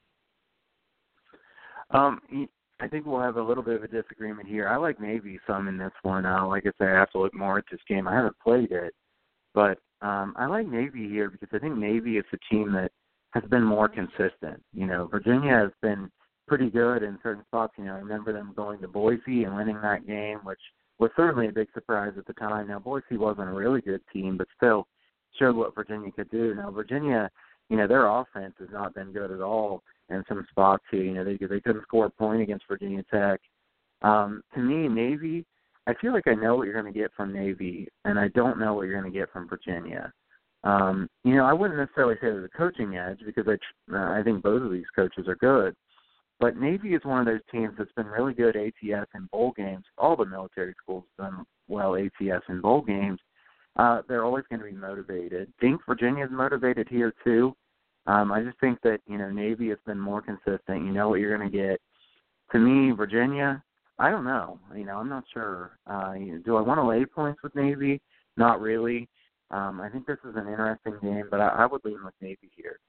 Um, I think we'll have a little bit of a disagreement here. I like Navy some in this one. Uh, like I said, I have to look more at this game. I haven't played it, but um, I like Navy here because I think Navy is a team that has been more consistent. You know, Virginia has been pretty good in certain spots. You know, I remember them going to Boise and winning that game, which was certainly a big surprise at the time. Now, Boise wasn't a really good team, but still showed what Virginia could do. Now, Virginia, you know, their offense has not been good at all in some spots here. You know, they they couldn't score a point against Virginia Tech. Um, to me, Navy, I feel like I know what you're going to get from Navy, and I don't know what you're going to get from Virginia. Um, you know, I wouldn't necessarily say there's a coaching edge because I, uh, I think both of these coaches are good. But Navy is one of those teams that's been really good A T S in bowl games. All the military schools have done well A T S in bowl games. Uh, they're always going to be motivated. I think Virginia's motivated here too. Um, I just think that, you know, Navy has been more consistent. You know what you're going to get. To me, Virginia, I don't know. You know, I'm not sure. Uh, you know, do I want to lay points with Navy? Not really. Um, I think this is an interesting game, but I, I would lean with Navy here.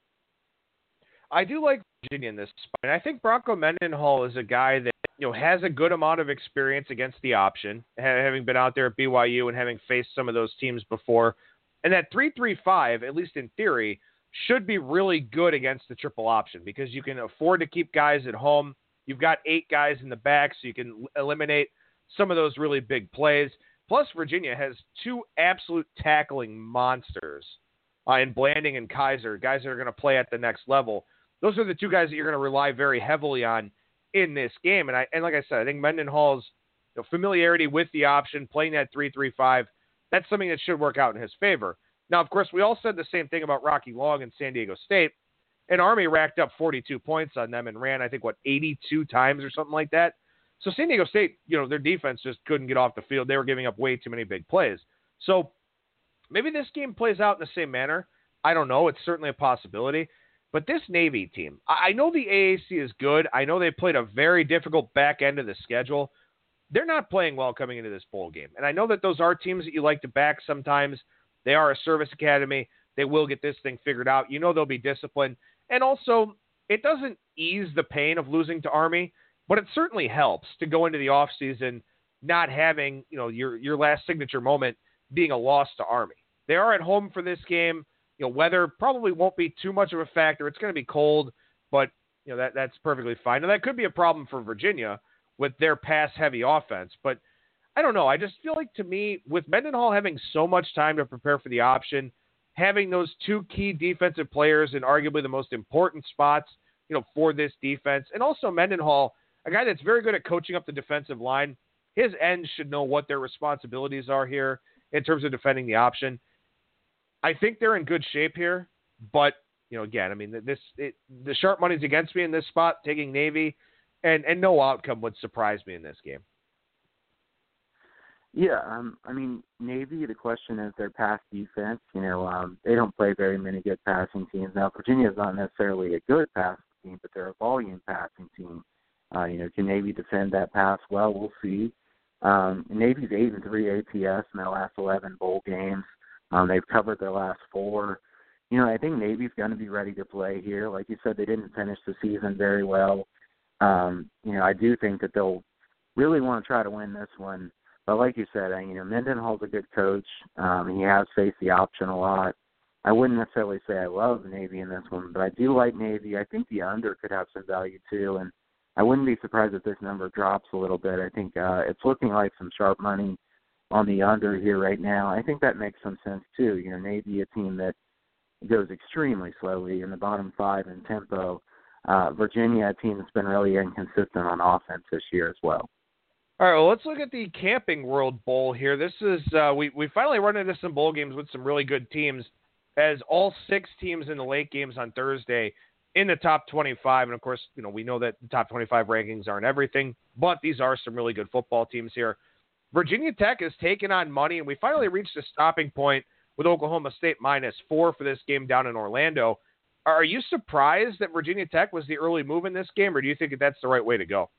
I do like Virginia in this spot, and I think Bronco Mendenhall is a guy that, you know, has a good amount of experience against the option, having been out there at B Y U and having faced some of those teams before. And that three three five, at least in theory, should be really good against the triple option because you can afford to keep guys at home. You've got eight guys in the back, so you can eliminate some of those really big plays. Plus, Virginia has two absolute tackling monsters uh, in Blanding and Kaiser, guys that are going to play at the next level. Those are the two guys that you're going to rely very heavily on in this game. And I and like I said, I think Mendenhall's, you know, familiarity with the option, playing that three three five, that's something that should work out in his favor. Now, of course, we all said the same thing about Rocky Long and San Diego State. And Army racked up forty-two points on them and ran, I think, what, eighty-two times or something like that. So San Diego State, you know, their defense just couldn't get off the field. They were giving up way too many big plays. So maybe this game plays out in the same manner. I don't know. It's certainly a possibility. But this Navy team, I know the A A C is good. I know they played a very difficult back end of the schedule. They're not playing well coming into this bowl game. And I know that those are teams that you like to back sometimes. They are a service academy. They will get this thing figured out. You know they'll be disciplined. And also, it doesn't ease the pain of losing to Army, but it certainly helps to go into the offseason not having, you know, your your last signature moment being a loss to Army. They are at home for this game. You know, weather probably won't be too much of a factor. It's going to be cold, but, you know, that that's perfectly fine. Now, that could be a problem for Virginia with their pass-heavy offense, but I don't know. I just feel like, to me, with Mendenhall having so much time to prepare for the option, having those two key defensive players in arguably the most important spots, you know, for this defense, and also Mendenhall, a guy that's very good at coaching up the defensive line, his ends should know what their responsibilities are here in terms of defending the option. I think they're in good shape here. But, you know, again, I mean, this it, the sharp money's against me in this spot, taking Navy, and, and no outcome would surprise me in this game. Yeah, um, I mean, Navy, the question is their pass defense. You know, um, they don't play very many good passing teams. Now, Virginia's not necessarily a good passing team, but they're a volume passing team. Uh, you know, can Navy defend that pass? Well, we'll see. Um, Navy's eight and three A T S in their last eleven bowl games. Um, they've covered their last four. You know, I think Navy's going to be ready to play here. Like you said, they didn't finish the season very well. Um, you know, I do think that they'll really want to try to win this one. But like you said, you know, Mendenhall's a good coach. Um, he has faced the option a lot. I wouldn't necessarily say I love Navy in this one, but I do like Navy. I think the under could have some value too, and I wouldn't be surprised if this number drops a little bit. I think uh, it's looking like some sharp money on the under here right now. I think that makes some sense too. You know, Navy, a team that goes extremely slowly in the bottom five in tempo. Uh, Virginia, a team that's been really inconsistent on offense this year as well. All right, well, let's look at the Camping World Bowl here. This is uh, we we finally run into some bowl games with some really good teams, as all six teams in the late games on Thursday in the top twenty-five. And of course, you know, we know that the top twenty-five rankings aren't everything, but these are some really good football teams here. Virginia Tech has taken on money, and we finally reached a stopping point with Oklahoma State minus four for this game down in Orlando. Are you surprised that Virginia Tech was the early move in this game, or do you think that that's the right way to go?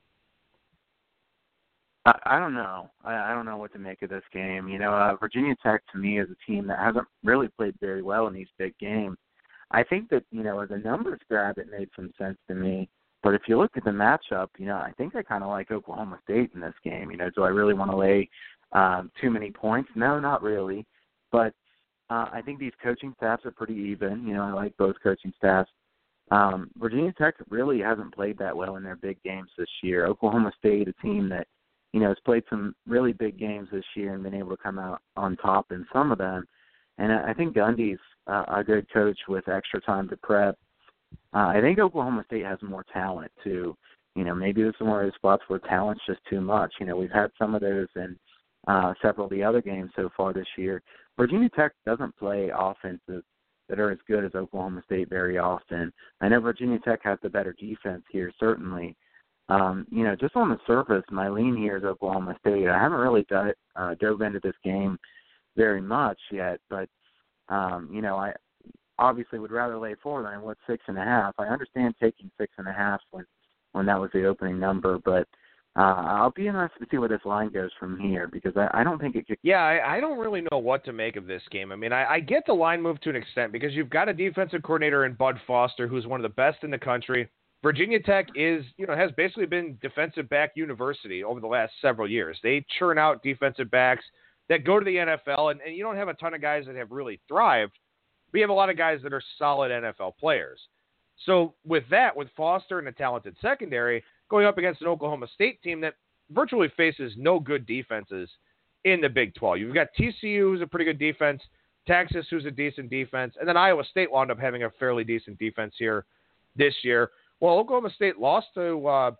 I, I don't know. I, I don't know what to make of this game. You know, uh, Virginia Tech to me is a team that hasn't really played very well in these big games. I think that, you know, as a numbers grab, it made some sense to me. But if you look at the matchup, you know, I think I kind of like Oklahoma State in this game. You know, do I really want to lay um, too many points? No, not really. But uh, I think these coaching staffs are pretty even. You know, I like both coaching staffs. Um, Virginia Tech really hasn't played that well in their big games this year. Oklahoma State, a team that, you know, has played some really big games this year and been able to come out on top in some of them. And I think Gundy's uh, a good coach with extra time to prep. Uh, I think Oklahoma State has more talent, too. You know, maybe this is one of those spots where talent's just too much. You know, we've had some of those in uh, several of the other games so far this year. Virginia Tech doesn't play offenses that are as good as Oklahoma State very often. I know Virginia Tech has the better defense here, certainly. Um, you know, just on the surface, my lean here is Oklahoma State. I haven't really done it, uh, dove into this game very much yet, but, um, you know, I obviously would rather lay four than I would six and a half. I understand taking six and a half when, when that was the opening number, but uh, I'll be interested to see where this line goes from here because I, I don't think it could. Yeah, I, I don't really know what to make of this game. I mean, I, I get the line move to an extent because you've got a defensive coordinator in Bud Foster who's one of the best in the country. Virginia Tech is, you know, has basically been defensive back university over the last several years. They churn out defensive backs that go to the N F L, and, and you don't have a ton of guys that have really thrived. We have a lot of guys that are solid N F L players. So with that, with Foster and a talented secondary, going up against an Oklahoma State team that virtually faces no good defenses in the Big twelve. You've got T C U, who's a pretty good defense, Texas, who's a decent defense, and then Iowa State wound up having a fairly decent defense here this year. Well, Oklahoma State lost to uh,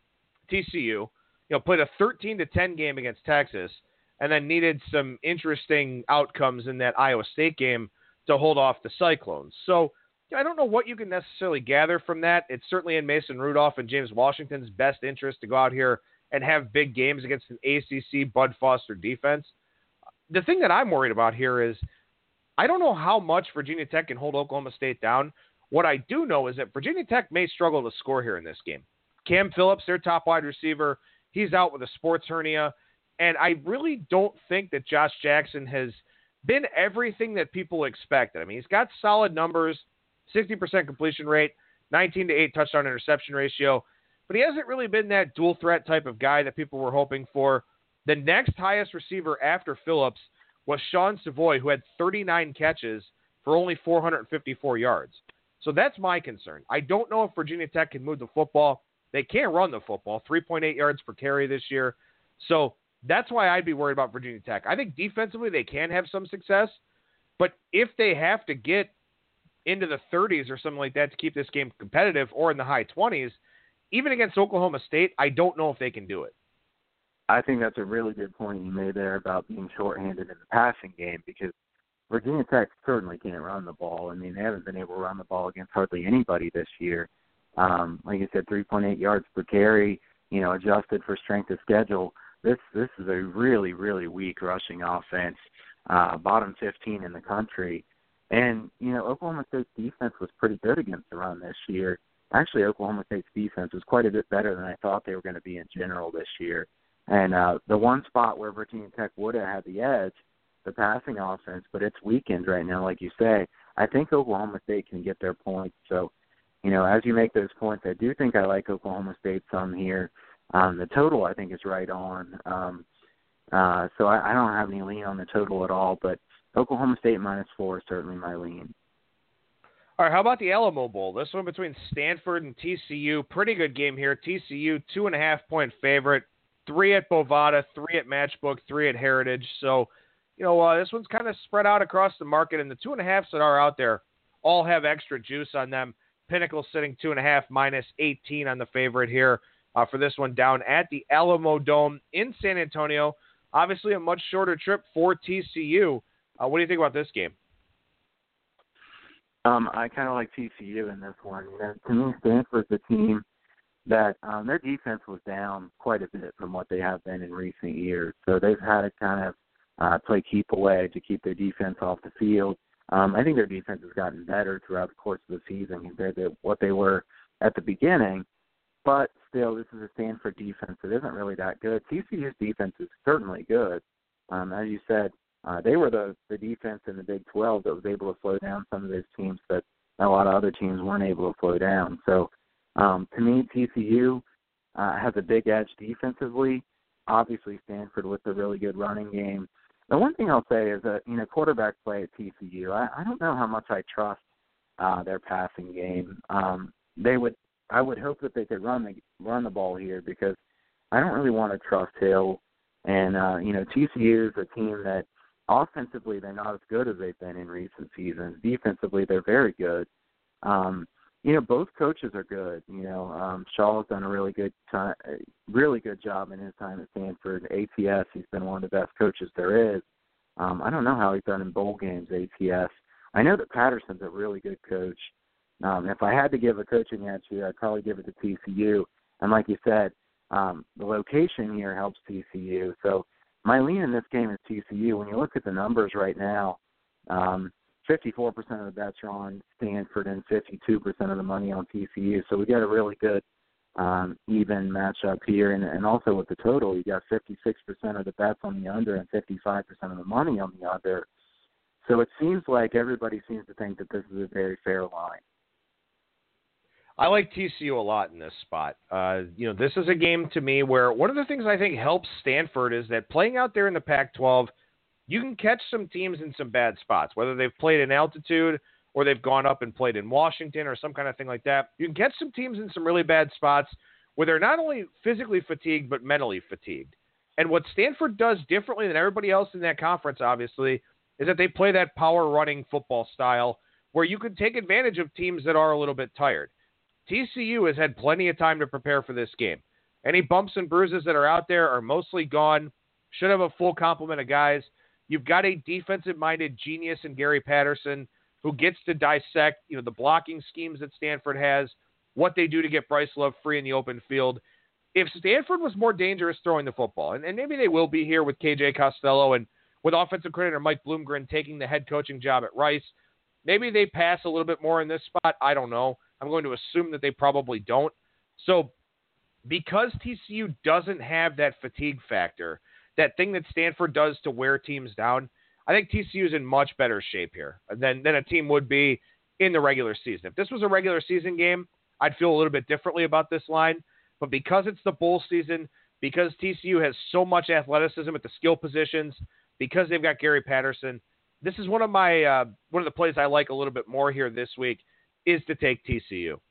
T C U, you know, played a thirteen to ten game against Texas, and then needed some interesting outcomes in that Iowa State game to hold off the Cyclones. So I don't know what you can necessarily gather from that. It's certainly in Mason Rudolph and James Washington's best interest to go out here and have big games against an A C C Bud Foster defense. The thing that I'm worried about here is I don't know how much Virginia Tech can hold Oklahoma State down. What I do know is that Virginia Tech may struggle to score here in this game. Cam Phillips, their top wide receiver, he's out with a sports hernia. And I really don't think that Josh Jackson has been everything that people expected. I mean, he's got solid numbers, sixty percent completion rate, nineteen to eight touchdown interception ratio, but he hasn't really been that dual threat type of guy that people were hoping for. The next highest receiver after Phillips was Sean Savoy, who had thirty-nine catches for only four hundred fifty-four yards. So that's my concern. I don't know if Virginia Tech can move the football. They can't run the football, three point eight yards per carry this year. So that's why I'd be worried about Virginia Tech. I think defensively they can have some success, but if they have to get into the thirties or something like that to keep this game competitive or in the high twenties, even against Oklahoma State, I don't know if they can do it. I think that's a really good point you made there about being shorthanded in the passing game because Virginia Tech certainly can't run the ball. I mean, they haven't been able to run the ball against hardly anybody this year. Um, like I said, three point eight yards per carry, you know, adjusted for strength of schedule. This this is a really, really weak rushing offense, uh, bottom fifteen in the country. And, you know, Oklahoma State's defense was pretty good against the run this year. Actually, Oklahoma State's defense was quite a bit better than I thought they were going to be in general this year. And uh, the one spot where Virginia Tech would have had the edge, the passing offense, but it's weakened right now, like you say. I think Oklahoma State can get their points. So, you know, as you make those points, I do think I like Oklahoma State some here. Um, the total, I think, is right on. Um, uh, so I, I don't have any lean on the total at all, but Oklahoma State minus four is certainly my lean. All right, how about the Alamo Bowl? This one between Stanford and T C U. Pretty good game here. T C U, two and a half point favorite. Three at Bovada, three at Matchbook, three at Heritage. So, you know, uh, this one's kind of spread out across the market, and the two and a halves that are out there all have extra juice on them. Pinnacle sitting two and a half, minus eighteen on the favorite here uh, for this one down at the Alamo Dome in San Antonio. Obviously, a much shorter trip for T C U. Uh, what do you think about this game? Um, I kind of like T C U in this one. You know, to me, Stanford's a team that um, their defense was down quite a bit from what they have been in recent years. So they've had to kind of uh, play keep away to keep their defense off the field. Um, I think their defense has gotten better throughout the course of the season compared to what they were at the beginning. But still, this is a Stanford defense that isn't really that good. T C U's defense is certainly good. Um, as you said, Uh, they were the, the defense in the Big twelve that was able to slow down some of those teams that a lot of other teams weren't able to slow down. So, um, to me, T C U uh, has a big edge defensively. Obviously, Stanford with a really good running game. The one thing I'll say is that, you know, quarterback play at T C U, I, I don't know how much I trust uh, their passing game. Um, they would, I would hope that they could run the run the ball here because I don't really want to trust Hill. And, uh, you know, T C U is a team that offensively, they're not as good as they've been in recent seasons. Defensively, they're very good. Um, you know, both coaches are good. You know, um, Shaw's done a really good time, really good job in his time at Stanford. A T S, he's been one of the best coaches there is. Um, I don't know how he's done in bowl games, A T S. I know that Patterson's a really good coach. Um, if I had to give a coaching edge here, I'd probably give it to T C U. And like you said, um, the location here helps T C U. So my lean in this game is T C U. When you look at the numbers right now, um, fifty-four percent of the bets are on Stanford and fifty-two percent of the money on T C U. So we got a really good um, even matchup here. And, and also with the total, you got fifty-six percent of the bets on the under and fifty-five percent of the money on the under. So it seems like everybody seems to think that this is a very fair line. I like T C U a lot in this spot. Uh, you know, this is a game to me where one of the things I think helps Stanford is that playing out there in the Pac twelve, you can catch some teams in some bad spots, whether they've played in altitude or they've gone up and played in Washington or some kind of thing like that. You can catch some teams in some really bad spots where they're not only physically fatigued but mentally fatigued. And what Stanford does differently than everybody else in that conference, obviously, is that they play that power running football style where you can take advantage of teams that are a little bit tired. T C U has had plenty of time to prepare for this game. Any bumps and bruises that are out there are mostly gone. Should have a full complement of guys. You've got a defensive-minded genius in Gary Patterson who gets to dissect, you know, the blocking schemes that Stanford has, what they do to get Bryce Love free in the open field. If Stanford was more dangerous throwing the football, and, and maybe they will be here with K J Costello and with offensive coordinator Mike Bloomgren taking the head coaching job at Rice, maybe they pass a little bit more in this spot. I don't know. I'm going to assume that they probably don't. So because T C U doesn't have that fatigue factor, that thing that Stanford does to wear teams down, I think T C U is in much better shape here than, than a team would be in the regular season. If this was a regular season game, I'd feel a little bit differently about this line. But because it's the bowl season, because T C U has so much athleticism at the skill positions, because they've got Gary Patterson, this is one of my uh, one of the plays I like a little bit more here this week is to take T C U.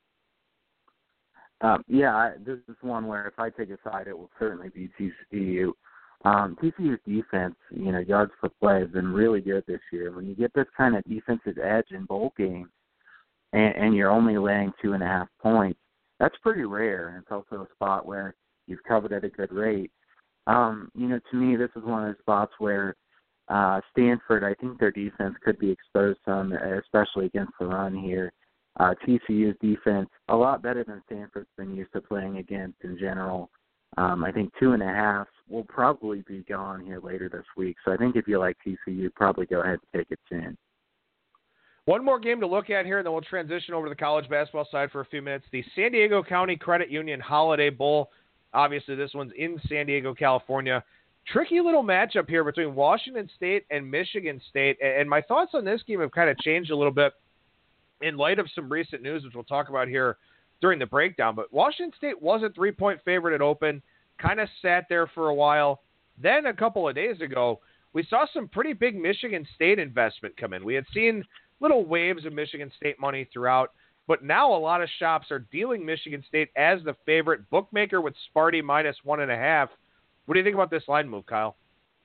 Um, yeah, I, this is one where if I take a side, it will certainly be T C U. Um, T C U's defense, you know, yards per play has been really good this year. When you get this kind of defensive edge in bowl games and, and you're only laying two and a half points, that's pretty rare. And it's also a spot where you've covered at a good rate. Um, you know, to me, this is one of those spots where Uh, Stanford, I think their defense could be exposed some, especially against the run here. Uh, T C U's defense, a lot better than Stanford's been used to playing against in general. Um, I think two and a half will probably be gone here later this week. So I think if you like T C U, probably go ahead and take a chin. One more game to look at here, and then we'll transition over to the college basketball side for a few minutes. The San Diego County Credit Union Holiday Bowl. Obviously, this one's in San Diego, California. Tricky little matchup here between Washington State and Michigan State. And my thoughts on this game have kind of changed a little bit in light of some recent news, which we'll talk about here during the breakdown. But Washington State was a three-point favorite at open, kind of sat there for a while. Then a couple of days ago, we saw some pretty big Michigan State investment come in. We had seen little waves of Michigan State money throughout, but now a lot of shops are dealing Michigan State as the favorite. Bookmaker with Sparty minus one and a half. What do you think about this line move, Kyle?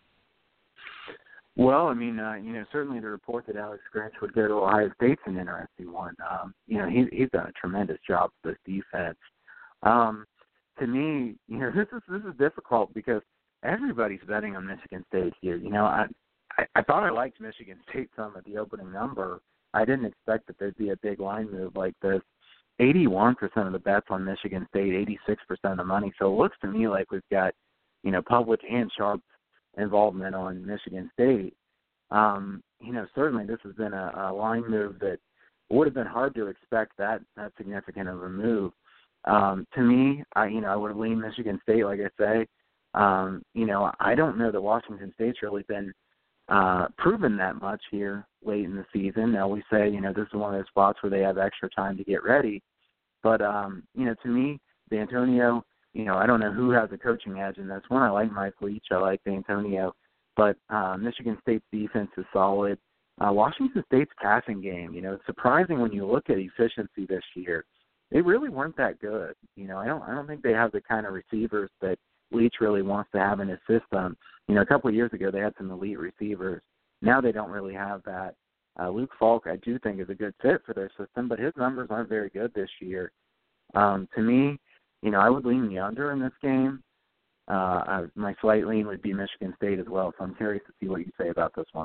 Well, I mean, uh, you know, certainly the report that Alex Grinch would go to Ohio State's an interesting one. Um, you know, he, he's done a tremendous job with this defense. Um, to me, you know, this is this is difficult because everybody's betting on Michigan State here. You know, I, I I thought I liked Michigan State some at the opening number. I didn't expect that there'd be a big line move like this. eighty-one percent of the bets on Michigan State, eighty-six percent of the money. So it looks to me like we've got, you know, public and sharp involvement on Michigan State. Um, you know, certainly this has been a, a line move that would have been hard to expect that that significant of a move. Um, to me, I you know I would have leaned Michigan State, like I say. Um, you know, I don't know that Washington State's really been uh, proven that much here late in the season. Now we say, you know, this is one of those spots where they have extra time to get ready. But um, you know, to me, D'Antonio, you know, I don't know who has a coaching edge in this one. I like Mike Leach. I like D'Antonio. But uh, Michigan State's defense is solid. Uh, Washington State's passing game, you know, it's surprising when you look at efficiency this year. They really weren't that good. You know, I don't I don't think they have the kind of receivers that Leach really wants to have in his system. You know, a couple of years ago they had some elite receivers. Now they don't really have that. Uh, Luke Falk, I do think, is a good fit for their system, but his numbers aren't very good this year. Um, to me, you know, I would lean the under in this game. Uh, I, my slight lean would be Michigan State as well, so I'm curious to see what you say about this one.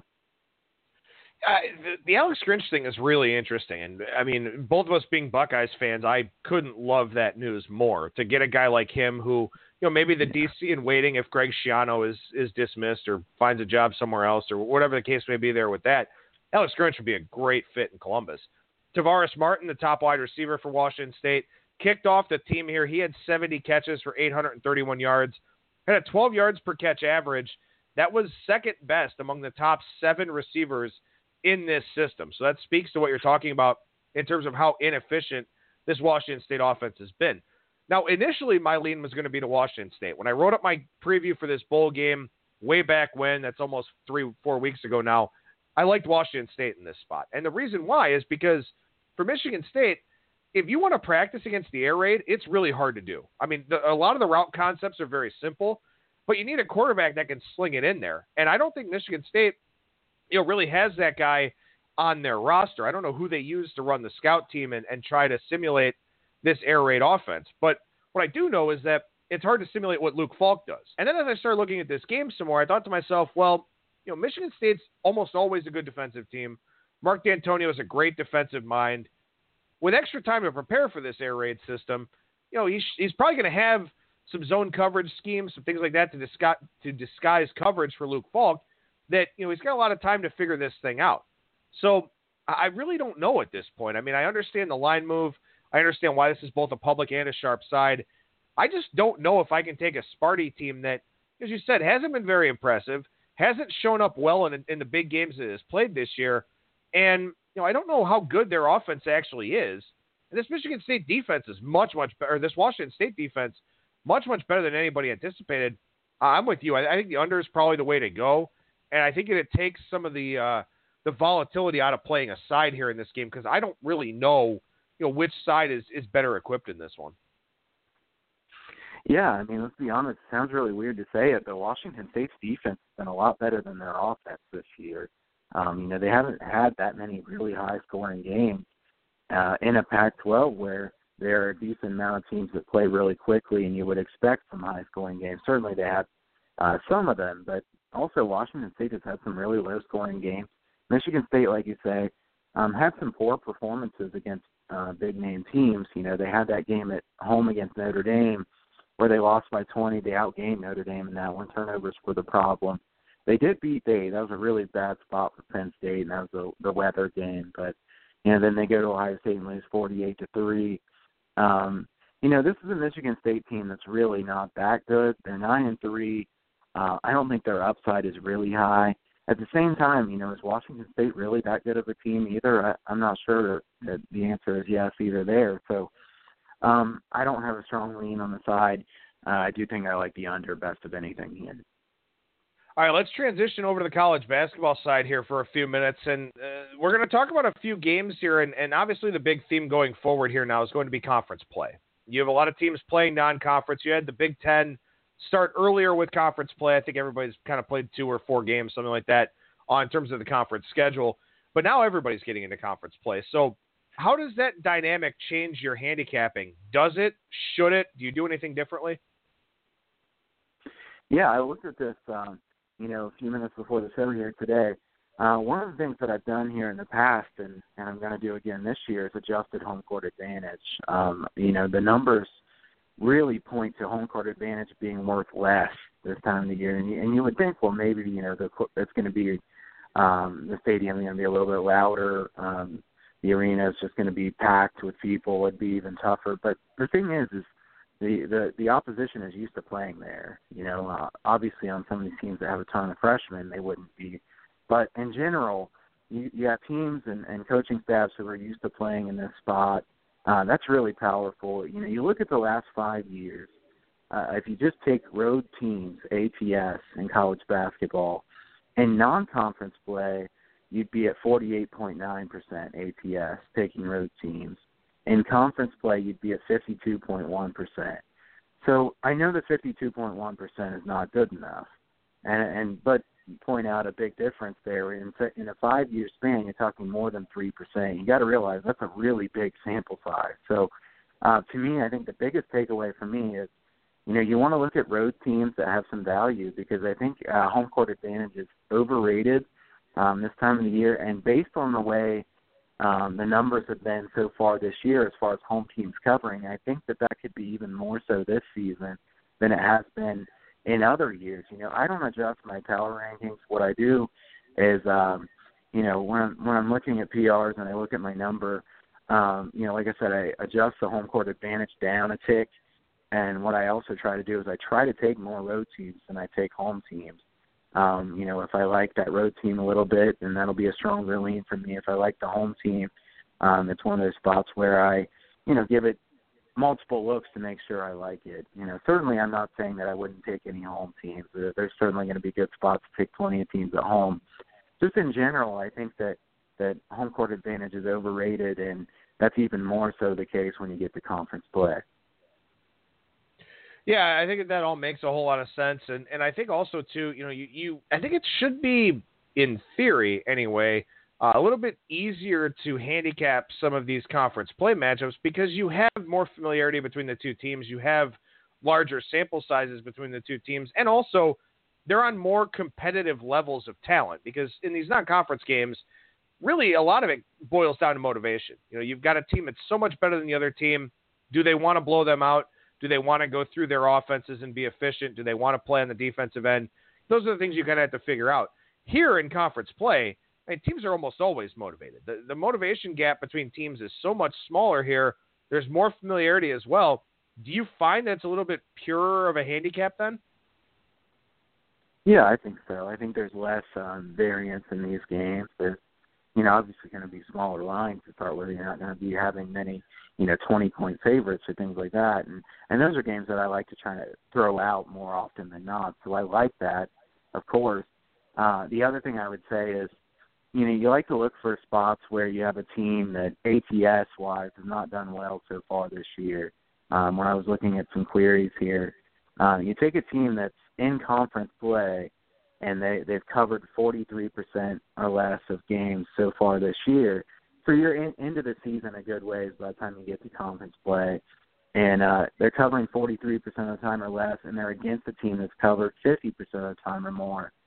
Uh, the, the Alex Grinch thing is really interesting. And, I mean, both of us being Buckeyes fans, I couldn't love that news more. To get a guy like him who, you know, maybe the D C in waiting if Greg Schiano is, is dismissed or finds a job somewhere else or whatever the case may be there with that, Alex Grinch would be a great fit in Columbus. Tavares Martin, the top wide receiver for Washington State, kicked off the team here. He had seventy catches for eight hundred thirty-one yards, had a twelve yards per catch average. That was second best among the top seven receivers in this system. So that speaks to what you're talking about in terms of how inefficient this Washington State offense has been. Now, initially, my lean was going to be to Washington State. When I wrote up my preview for this bowl game way back when, that's almost three, four weeks ago now, I liked Washington State in this spot. And the reason why is because for Michigan State, if you want to practice against the air raid, it's really hard to do. I mean, the, a lot of the route concepts are very simple, but you need a quarterback that can sling it in there. And I don't think Michigan State, you know, really has that guy on their roster. I don't know who they use to run the scout team and, and try to simulate this air raid offense. But what I do know is that it's hard to simulate what Luke Falk does. And then as I started looking at this game some more, I thought to myself, well, you know, Michigan State's almost always a good defensive team. Mark D'Antonio is a great defensive mind. With extra time to prepare for this air raid system, you know, he's, he's probably going to have some zone coverage schemes, some things like that to disguise, to disguise coverage for Luke Falk that, you know, he's got a lot of time to figure this thing out. So I really don't know at this point. I mean, I understand the line move. I understand why this is both a public and a sharp side. I just don't know if I can take a Sparty team that, as you said, hasn't been very impressive, hasn't shown up well in, in the big games that it has played this year, and you know, I don't know how good their offense actually is. And this Michigan State defense is much, much better. This Washington State defense, much, much better than anybody anticipated. Uh, I'm with you. I, I think the under is probably the way to go. And I think it, it takes some of the uh, the volatility out of playing a side here in this game because I don't really know, you know, which side is, is better equipped in this one. Yeah, I mean, let's be honest. It sounds really weird to say it, but Washington State's defense has been a lot better than their offense this year. Um, you know, they haven't had that many really high-scoring games uh, in a Pac twelve where there are a decent amount of teams that play really quickly, and you would expect some high-scoring games. Certainly they have uh, some of them, but also Washington State has had some really low-scoring games. Michigan State, like you say, um, had some poor performances against uh, big-name teams. You know, they had that game at home against Notre Dame where they lost by twenty. They outgained Notre Dame in that one. Turnovers were the problem. They did beat Dade. That was a really bad spot for Penn State, and that was the, the weather game. But, you know, then they go to Ohio State and lose forty-eight to three. Um, you know, this is a Michigan State team that's really not that good. They're nine and three. Uh, I don't think their upside is really high. At the same time, you know, is Washington State really that good of a team either? I, I'm not sure that the answer is yes either there. So um, I don't have a strong lean on the side. Uh, I do think I like the under best of anything here. All right, let's transition over to the college basketball side here for a few minutes, and uh, we're going to talk about a few games here, and, and obviously the big theme going forward here now is going to be conference play. You have a lot of teams playing non-conference. You had the Big Ten start earlier with conference play. I think everybody's kind of played two or four games, something like that, on in terms of the conference schedule. But now everybody's getting into conference play. So how does that dynamic change your handicapping? Does it? Should it? Do you do anything differently? Yeah, I looked at this um, you know, a few minutes before the show here today. Uh, one of the things that I've done here in the past, and, and I'm going to do again this year, is adjusted home court advantage. Um, you know, the numbers really point to home court advantage being worth less this time of the year. And you, and you would think, well, maybe, you know, the, it's going to be, um, the stadium is going to be a little bit louder. Um, the arena is just going to be packed with people. It'd be even tougher. But the thing is, is the, the, the opposition is used to playing there. You know, uh, obviously on some of these teams that have a ton of freshmen, they wouldn't be. But in general, you, you have teams and, and coaching staffs who are used to playing in this spot. Uh, that's really powerful. You know, you look at the last five years, uh, if you just take road teams, A T S, in college basketball, in non-conference play, you'd be at forty-eight point nine percent A T S, taking road teams. In conference play, you'd be at fifty-two point one percent. So I know that fifty-two point one percent is not good enough, and, and but point out a big difference there. In, in a five-year span, you're talking more than three percent. You got to realize that's a really big sample size. So uh, to me, I think the biggest takeaway for me is, you know, you want to look at road teams that have some value, because I think uh, home court advantage is overrated um, this time of the year. And based on the way um, the numbers have been so far this year as far as home teams covering, I think that that could be even more so this season than it has been in other years. You know, I don't adjust my power rankings. What I do is, um, you know, when I'm, when I'm looking at P Rs and I look at my number, um, you know, like I said, I adjust the home court advantage down a tick. And what I also try to do is I try to take more road teams than I take home teams. Um, you know, if I like that road team a little bit, then that'll be a stronger lean for me. If I like the home team, um, it's one of those spots where I, you know, give it multiple looks to make sure I like it. You know, certainly I'm not saying that I wouldn't take any home teams. There's certainly going to be good spots to take plenty of teams at home. Just in general, I think that, that home court advantage is overrated, and that's even more so the case when you get to conference play. Yeah, I think that all makes a whole lot of sense. And, and I think also, too, you know, you, you I think it should be, in theory anyway, Uh, a little bit easier to handicap some of these conference play matchups because you have more familiarity between the two teams. You have larger sample sizes between the two teams. And also, they're on more competitive levels of talent, because in these non-conference games, really a lot of it boils down to motivation. You know, you've got a team that's so much better than the other team. Do they want to blow them out? Do they want to go through their offenses and be efficient? Do they want to play on the defensive end? Those are the things you kind of have to figure out. Here in conference play, I mean, teams are almost always motivated. The, the motivation gap between teams is so much smaller here. There's more familiarity as well. Do you find that's a little bit purer of a handicap then? Yeah, I think so. I think there's less um, variance in these games. There's, you know, obviously going to be smaller lines to start with. You're not going to be having many, you know, twenty-point favorites or things like that. And, and those are games that I like to try to throw out more often than not. So I like that, of course. Uh, the other thing I would say is, you know, you like to look for spots where you have a team that A T S-wise has not done well so far this year. Um, when I was looking at some queries here, uh, you take a team that's in conference play and they, they've covered forty-three percent or less of games so far this year. So you're in, into the season a good ways by the time you get to conference play. And uh, they're covering forty-three percent of the time or less, and they're against a team that's covered fifty percent of the time or more.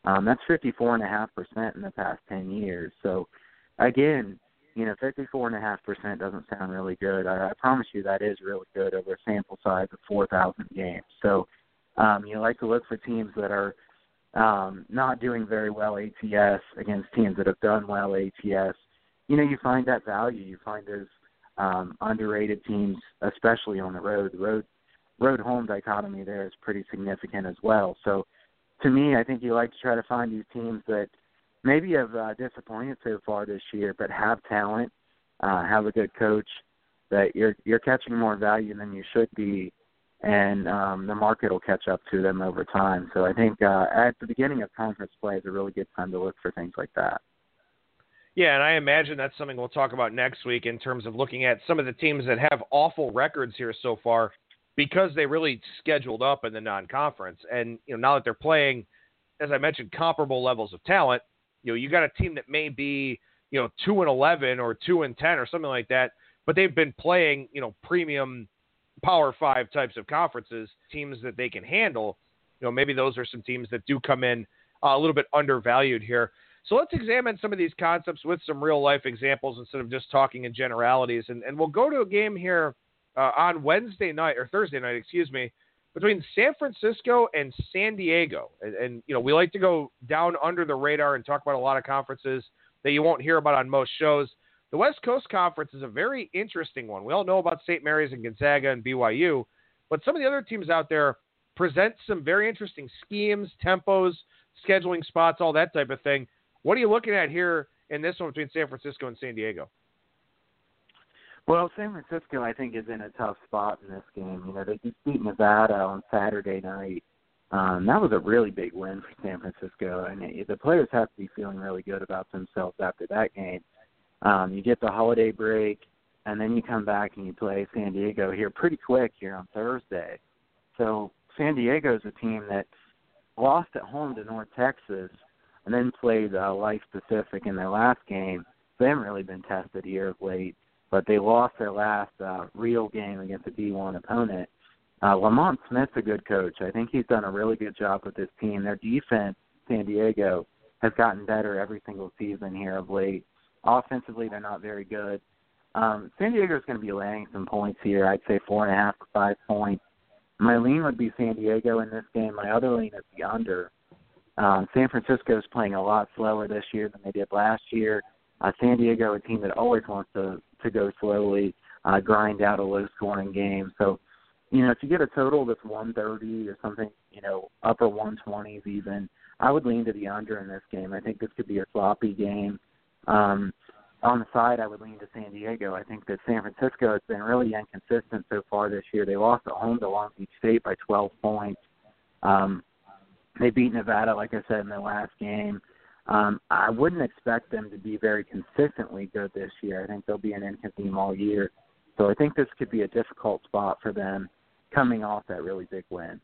Um, that's fifty-four point five percent in the past ten years. So, again, you know, fifty-four point five percent doesn't sound really good. I, I promise you that is really good over a sample size of four thousand games. So, um, you like to look for teams that are um, not doing very well A T S against teams that have done well A T S. You know, you find that value. You find those um, underrated teams, especially on the road. The road, road-home dichotomy there is pretty significant as well. So, to me, I think you like to try to find these teams that maybe have uh, disappointed so far this year, but have talent, uh, have a good coach, that you're you're catching more value than you should be, and um, the market will catch up to them over time. So I think uh, at the beginning of conference play is a really good time to look for things like that. Yeah, and I imagine that's something we'll talk about next week in terms of looking at some of the teams that have awful records here so far, because they really scheduled up in the non-conference. And, you know, now that they're playing, as I mentioned, comparable levels of talent, you know, you got a team that may be, you know, two and eleven or two and ten or something like that, but they've been playing, you know, premium Power Five types of conferences, teams that they can handle. You know, maybe those are some teams that do come in uh, a little bit undervalued here. So let's examine some of these concepts with some real-life examples instead of just talking in generalities. And, and we'll go to a game here Uh, on Wednesday night, or Thursday night, excuse me, between San Francisco and San Diego. And, and, you know, we like to go down under the radar and talk about a lot of conferences that you won't hear about on most shows. The West Coast Conference is a very interesting one. We all know about Saint Mary's and Gonzaga and B Y U, but some of the other teams out there present some very interesting schemes, tempos, scheduling spots, all that type of thing. What are you looking at here in this one between San Francisco and San Diego? Well, San Francisco, I think, is in a tough spot in this game. You know, they just beat Nevada on Saturday night. Um, that was a really big win for San Francisco, and it, the players have to be feeling really good about themselves after that game. Um, you get the holiday break, and then you come back and you play San Diego here pretty quick here on Thursday. So San Diego is a team that lost at home to North Texas and then played uh, Life Pacific in their last game. They haven't really been tested here of late, but they lost their last uh, real game against a D one opponent. Uh, Lamont Smith's a good coach. I think he's done a really good job with this team. Their defense, San Diego, has gotten better every single season here of late. Offensively, they're not very good. Um, San Diego's going to be laying some points here. I'd say four and a half or five points. My lean would be San Diego in this game. My other lean is the under. Um, San Francisco is playing a lot slower this year than they did last year. Uh, San Diego, a team that always wants to, to go slowly, uh, grind out a low-scoring game. So, you know, if you get a total that's one thirty or something, you know, upper one twenties even, I would lean to the under in this game. I think this could be a sloppy game. Um, on the side, I would lean to San Diego. I think that San Francisco has been really inconsistent so far this year. They lost at home to Long Beach State by twelve points. Um, they beat Nevada, like I said, in their last game. Um, I wouldn't expect them to be very consistently good this year. I think they'll be an inconsistent team all year. So I think this could be a difficult spot for them coming off that really big win.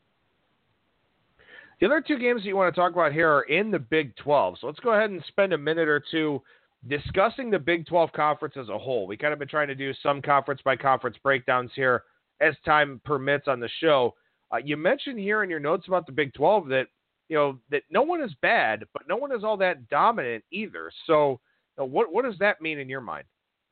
The other two games that you want to talk about here are in the Big twelve. So let's go ahead and spend a minute or two discussing the Big twelve conference as a whole. We kind of been trying to do some conference by conference breakdowns here as time permits on the show. Uh, you mentioned here in your notes about the Big twelve that, you know, that no one is bad, but no one is all that dominant either. So you know, what, what does that mean in your mind?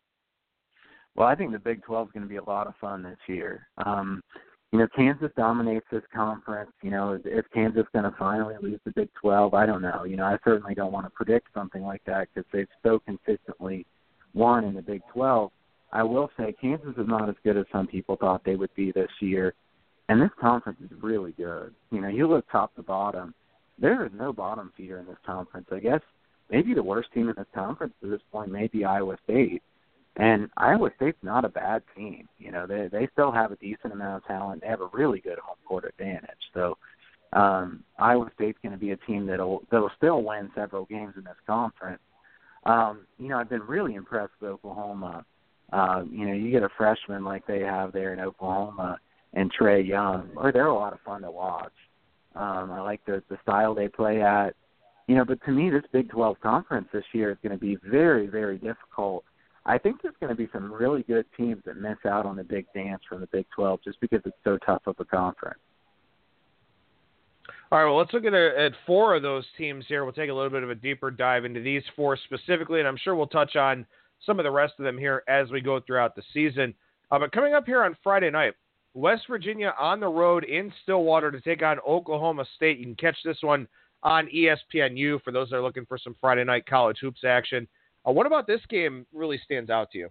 Well, I think the Big twelve is going to be a lot of fun this year. Um, you know, Kansas dominates this conference. You know, is, is Kansas going to finally lose the Big twelve? I don't know. You know, I certainly don't want to predict something like that because they've so consistently won in the Big twelve. I will say Kansas is not as good as some people thought they would be this year. And this conference is really good. You know, you look top to bottom, there is no bottom feeder in this conference. I guess maybe the worst team in this conference at this point may be Iowa State. And Iowa State's not a bad team. You know, they they still have a decent amount of talent. They have a really good home court advantage. So um, Iowa State's going to be a team that'll that'll still win several games in this conference. Um, you know, I've been really impressed with Oklahoma. Uh, you know, you get a freshman like they have there in Oklahoma and Trae Young. Or they're a lot of fun to watch. Um, I like the the style they play at. You know, but to me, this Big twelve conference this year is going to be very, very difficult. I think there's going to be some really good teams that miss out on the big dance from the Big twelve just because it's so tough of a conference. All right, well, let's look at, at four of those teams here. We'll take a little bit of a deeper dive into these four specifically, and I'm sure we'll touch on some of the rest of them here as we go throughout the season. Uh, but coming up here on Friday night, West Virginia on the road in Stillwater to take on Oklahoma State. You can catch this one on E S P N U for those that are looking for some Friday night college hoops action. Uh, what about this game really stands out to you?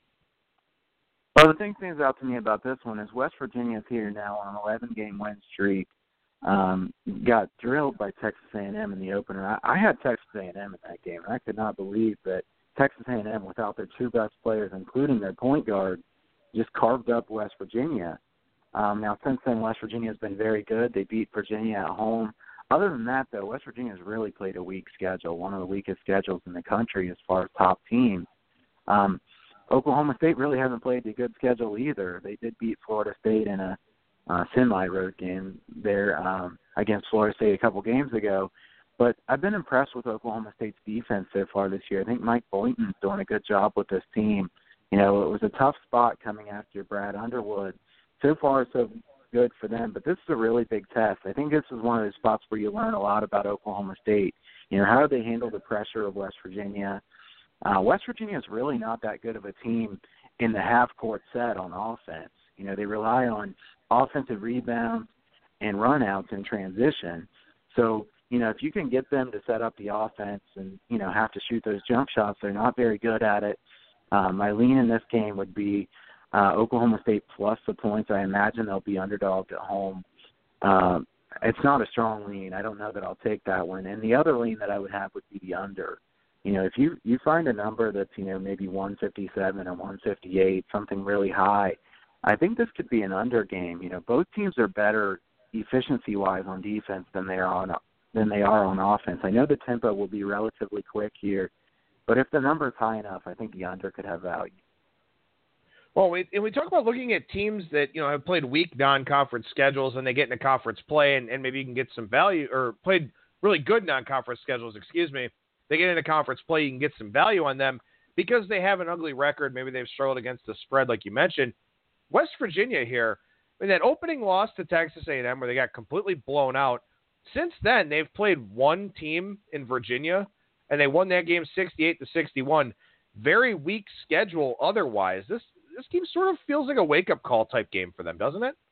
Well, the thing that stands out to me about this one is West Virginia's here now on an eleven-game win streak. Um, got drilled by Texas A and M in the opener. I, I had Texas A and M in that game, and I could not believe that Texas A and M, without their two best players, including their point guard, just carved up West Virginia. Um, now, since then, West Virginia has been very good. They beat Virginia at home. Other than that, though, West Virginia has really played a weak schedule, one of the weakest schedules in the country as far as top teams. Um, Oklahoma State really hasn't played a good schedule either. They did beat Florida State in a uh, semi-road game there um, against Florida State a couple games ago. But I've been impressed with Oklahoma State's defense so far this year. I think Mike Boynton's doing a good job with this team. You know, it was a tough spot coming after Brad Underwood. So far, so good for them, but this is a really big test. I think this is one of those spots where you learn a lot about Oklahoma State. You know, how do they handle the pressure of West Virginia? Uh, West Virginia is really not that good of a team in the half-court set on offense. You know, they rely on offensive rebounds and run-outs in transition. So, you know, if you can get them to set up the offense and, you know, have to shoot those jump shots, they're not very good at it. Um, my lean in this game would be uh, Oklahoma State plus the points. I imagine they'll be underdogged at home. Uh, it's not a strong lean. I don't know that I'll take that one. And the other lean that I would have would be the under. You know, if you, you find a number that's, you know, maybe one fifty-seven or one fifty-eight, something really high, I think this could be an under game. You know, both teams are better efficiency-wise on defense than they are on than they are on offense. I know the tempo will be relatively quick here, but if the number is high enough, I think the under could have value. Well, we, and we talk about looking at teams that, you know, have played weak non-conference schedules and they get into conference play and, and maybe you can get some value, or played really good non-conference schedules, excuse me. They get into conference play, you can get some value on them because they have an ugly record. Maybe they've struggled against the spread, like you mentioned. West Virginia here, in that opening loss to Texas A and M where they got completely blown out, since then they've played one team in Virginia, and they won that game sixty-eight to sixty-one. Very weak schedule otherwise. This this game sort of feels like a wake-up call type game for them, doesn't it?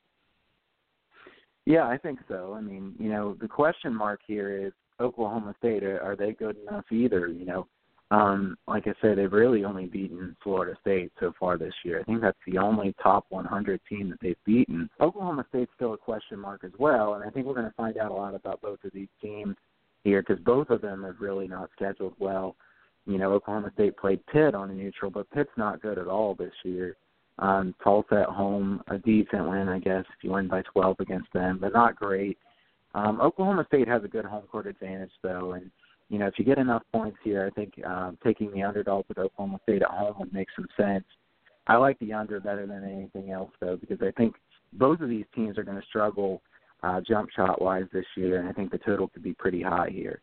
Yeah, I think so. I mean, you know, the question mark here is Oklahoma State. Are, are they good enough either? You know, um, like I said, they've really only beaten Florida State so far this year. I think that's the only top one hundred team that they've beaten. Oklahoma State's still a question mark as well, and I think we're going to find out a lot about both of these teams here because both of them have really not scheduled well. You know, Oklahoma State played Pitt on a neutral, but Pitt's not good at all this year. Um, Tulsa at home, a decent win, I guess, if you win by twelve against them, but not great. Um, Oklahoma State has a good home court advantage, though, and, you know, if you get enough points here, I think um, taking the underdog with Oklahoma State at home would make some sense. I like the under better than anything else, though, because I think both of these teams are going to struggle uh, jump shot-wise this year, and I think the total could be pretty high here.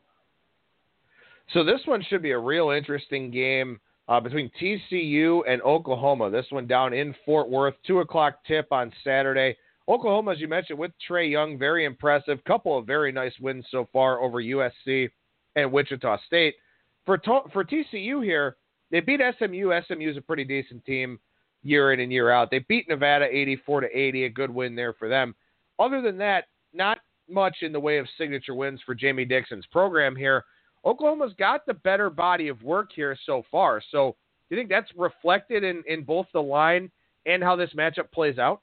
So this one should be a real interesting game uh, between T C U and Oklahoma. This one down in Fort Worth, two o'clock tip on Saturday. Oklahoma, as you mentioned, with Trae Young, very impressive. Couple of very nice wins so far over U S C and Wichita State. For to- for T C U here, they beat S M U. S M U is a pretty decent team year in and year out. They beat Nevada eighty-four to eighty, a good win there for them. Other than that, not much in the way of signature wins for Jamie Dixon's program here. Oklahoma's got the better body of work here so far. So do you think that's reflected in, in both the line and how this matchup plays out?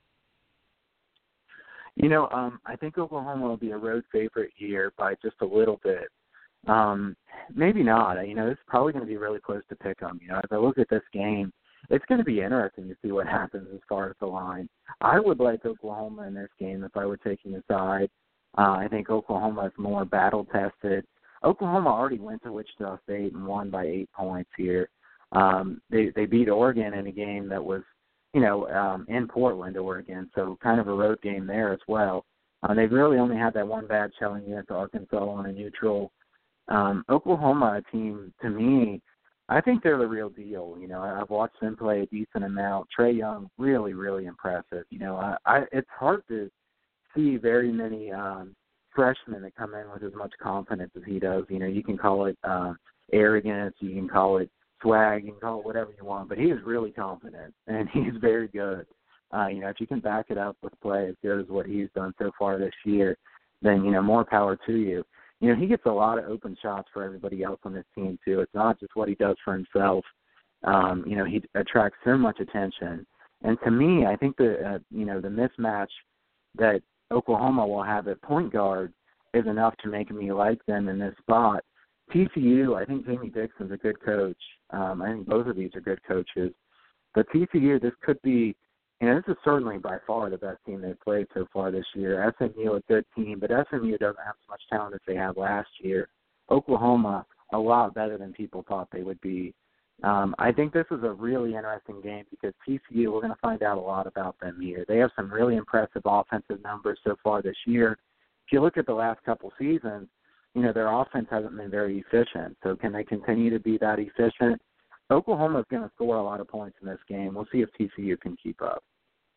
You know, um, I think Oklahoma will be a road favorite here by just a little bit. Um, maybe not. You know, it's probably going to be really close to pick 'em. You know, as I look at this game, it's going to be interesting to see what happens as far as the line. I would like Oklahoma in this game if I were taking a side. Uh, I think Oklahoma is more battle-tested. Oklahoma already went to Wichita State and won by eight points here. Um, they, they beat Oregon in a game that was, you know, um, in Portland, Oregon, so kind of a road game there as well. Uh, they've really only had that one bad showing against Arkansas on a neutral. Um, Oklahoma, a team, to me, I think they're the real deal. You know, I've watched them play a decent amount. Trae Young, really, really impressive. You know, I, I it's hard to see very many um, freshmen that come in with as much confidence as he does. You know, you can call it uh, arrogance, you can call it swag, you can call it whatever you want, but he is really confident, and he's very good. Uh, you know, if you can back it up with play as good as what he's done so far this year, then, you know, more power to you. You know, he gets a lot of open shots for everybody else on this team, too. It's not just what he does for himself. Um, you know, he attracts so much attention. And to me, I think the, uh, you know, the mismatch that Oklahoma will have at point guard is enough to make me like them in this spot. T C U, I think Jamie Dixon's a good coach. Um, I think both of these are good coaches. But T C U, this could be, you know, this is certainly by far the best team they've played so far this year. S M U, a good team, but S M U doesn't have as much talent as they had last year. Oklahoma, a lot better than people thought they would be. Um, I think this is a really interesting game because T C U, we're going to find out a lot about them here. They have some really impressive offensive numbers so far this year. If you look at the last couple seasons, you know, their offense hasn't been very efficient. So can they continue to be that efficient? Oklahoma is going to score a lot of points in this game. We'll see if T C U can keep up.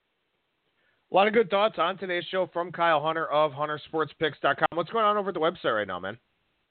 A lot of good thoughts on today's show from Kyle Hunter of Hunter Sports Picks dot com. What's going on over at the website right now, man?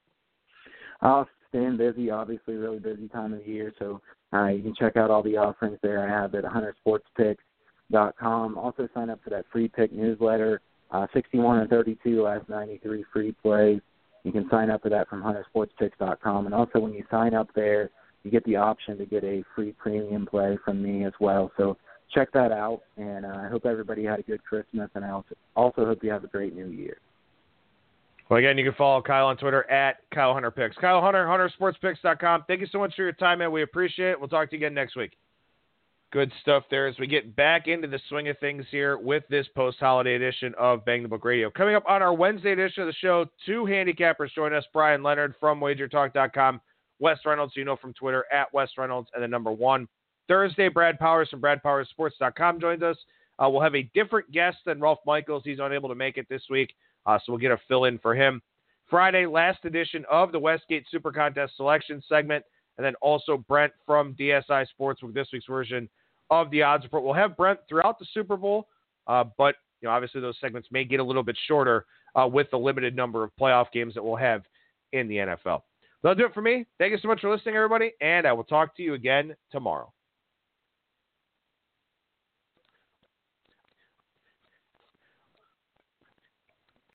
Uh, staying busy, obviously, really busy time of the year. So uh, you can check out all the offerings there I have at Hunter Sports Picks dot com. Also sign up for that free pick newsletter, uh, sixty-one and thirty-two, last ninety-three free plays. You can sign up for that from Hunter Sports Picks dot com. And also when you sign up there, you get the option to get a free premium play from me as well. So check that out, and uh, I hope everybody had a good Christmas, and I also, also hope you have a great new year. Well, again, you can follow Kyle on Twitter at Kyle Hunter Picks. Kyle Hunter, Hunter Sports Picks dot com. Thank you so much for your time, man. We appreciate it. We'll talk to you again next week. Good stuff there as we get back into the swing of things here with this post-holiday edition of Bang the Book Radio. Coming up on our Wednesday edition of the show, two handicappers join us, Brian Leonard from Wager Talk dot com, Wes Reynolds, you know from Twitter, at Wes Reynolds, and the number one. Thursday, Brad Powers from Brad Powers Sports dot com joins us. Uh, we'll have a different guest than Rolf Michaels. He's unable to make it this week, uh, so we'll get a fill-in for him. Friday, last edition of the Westgate Super Contest Selection segment, and then also Brent from D S I Sports with this week's version of the Odds Report. We'll have Brent throughout the Super Bowl, uh, but you know, obviously those segments may get a little bit shorter uh, with the limited number of playoff games that we'll have in the N F L. That'll do it for me. Thank you so much for listening, everybody, and I will talk to you again tomorrow.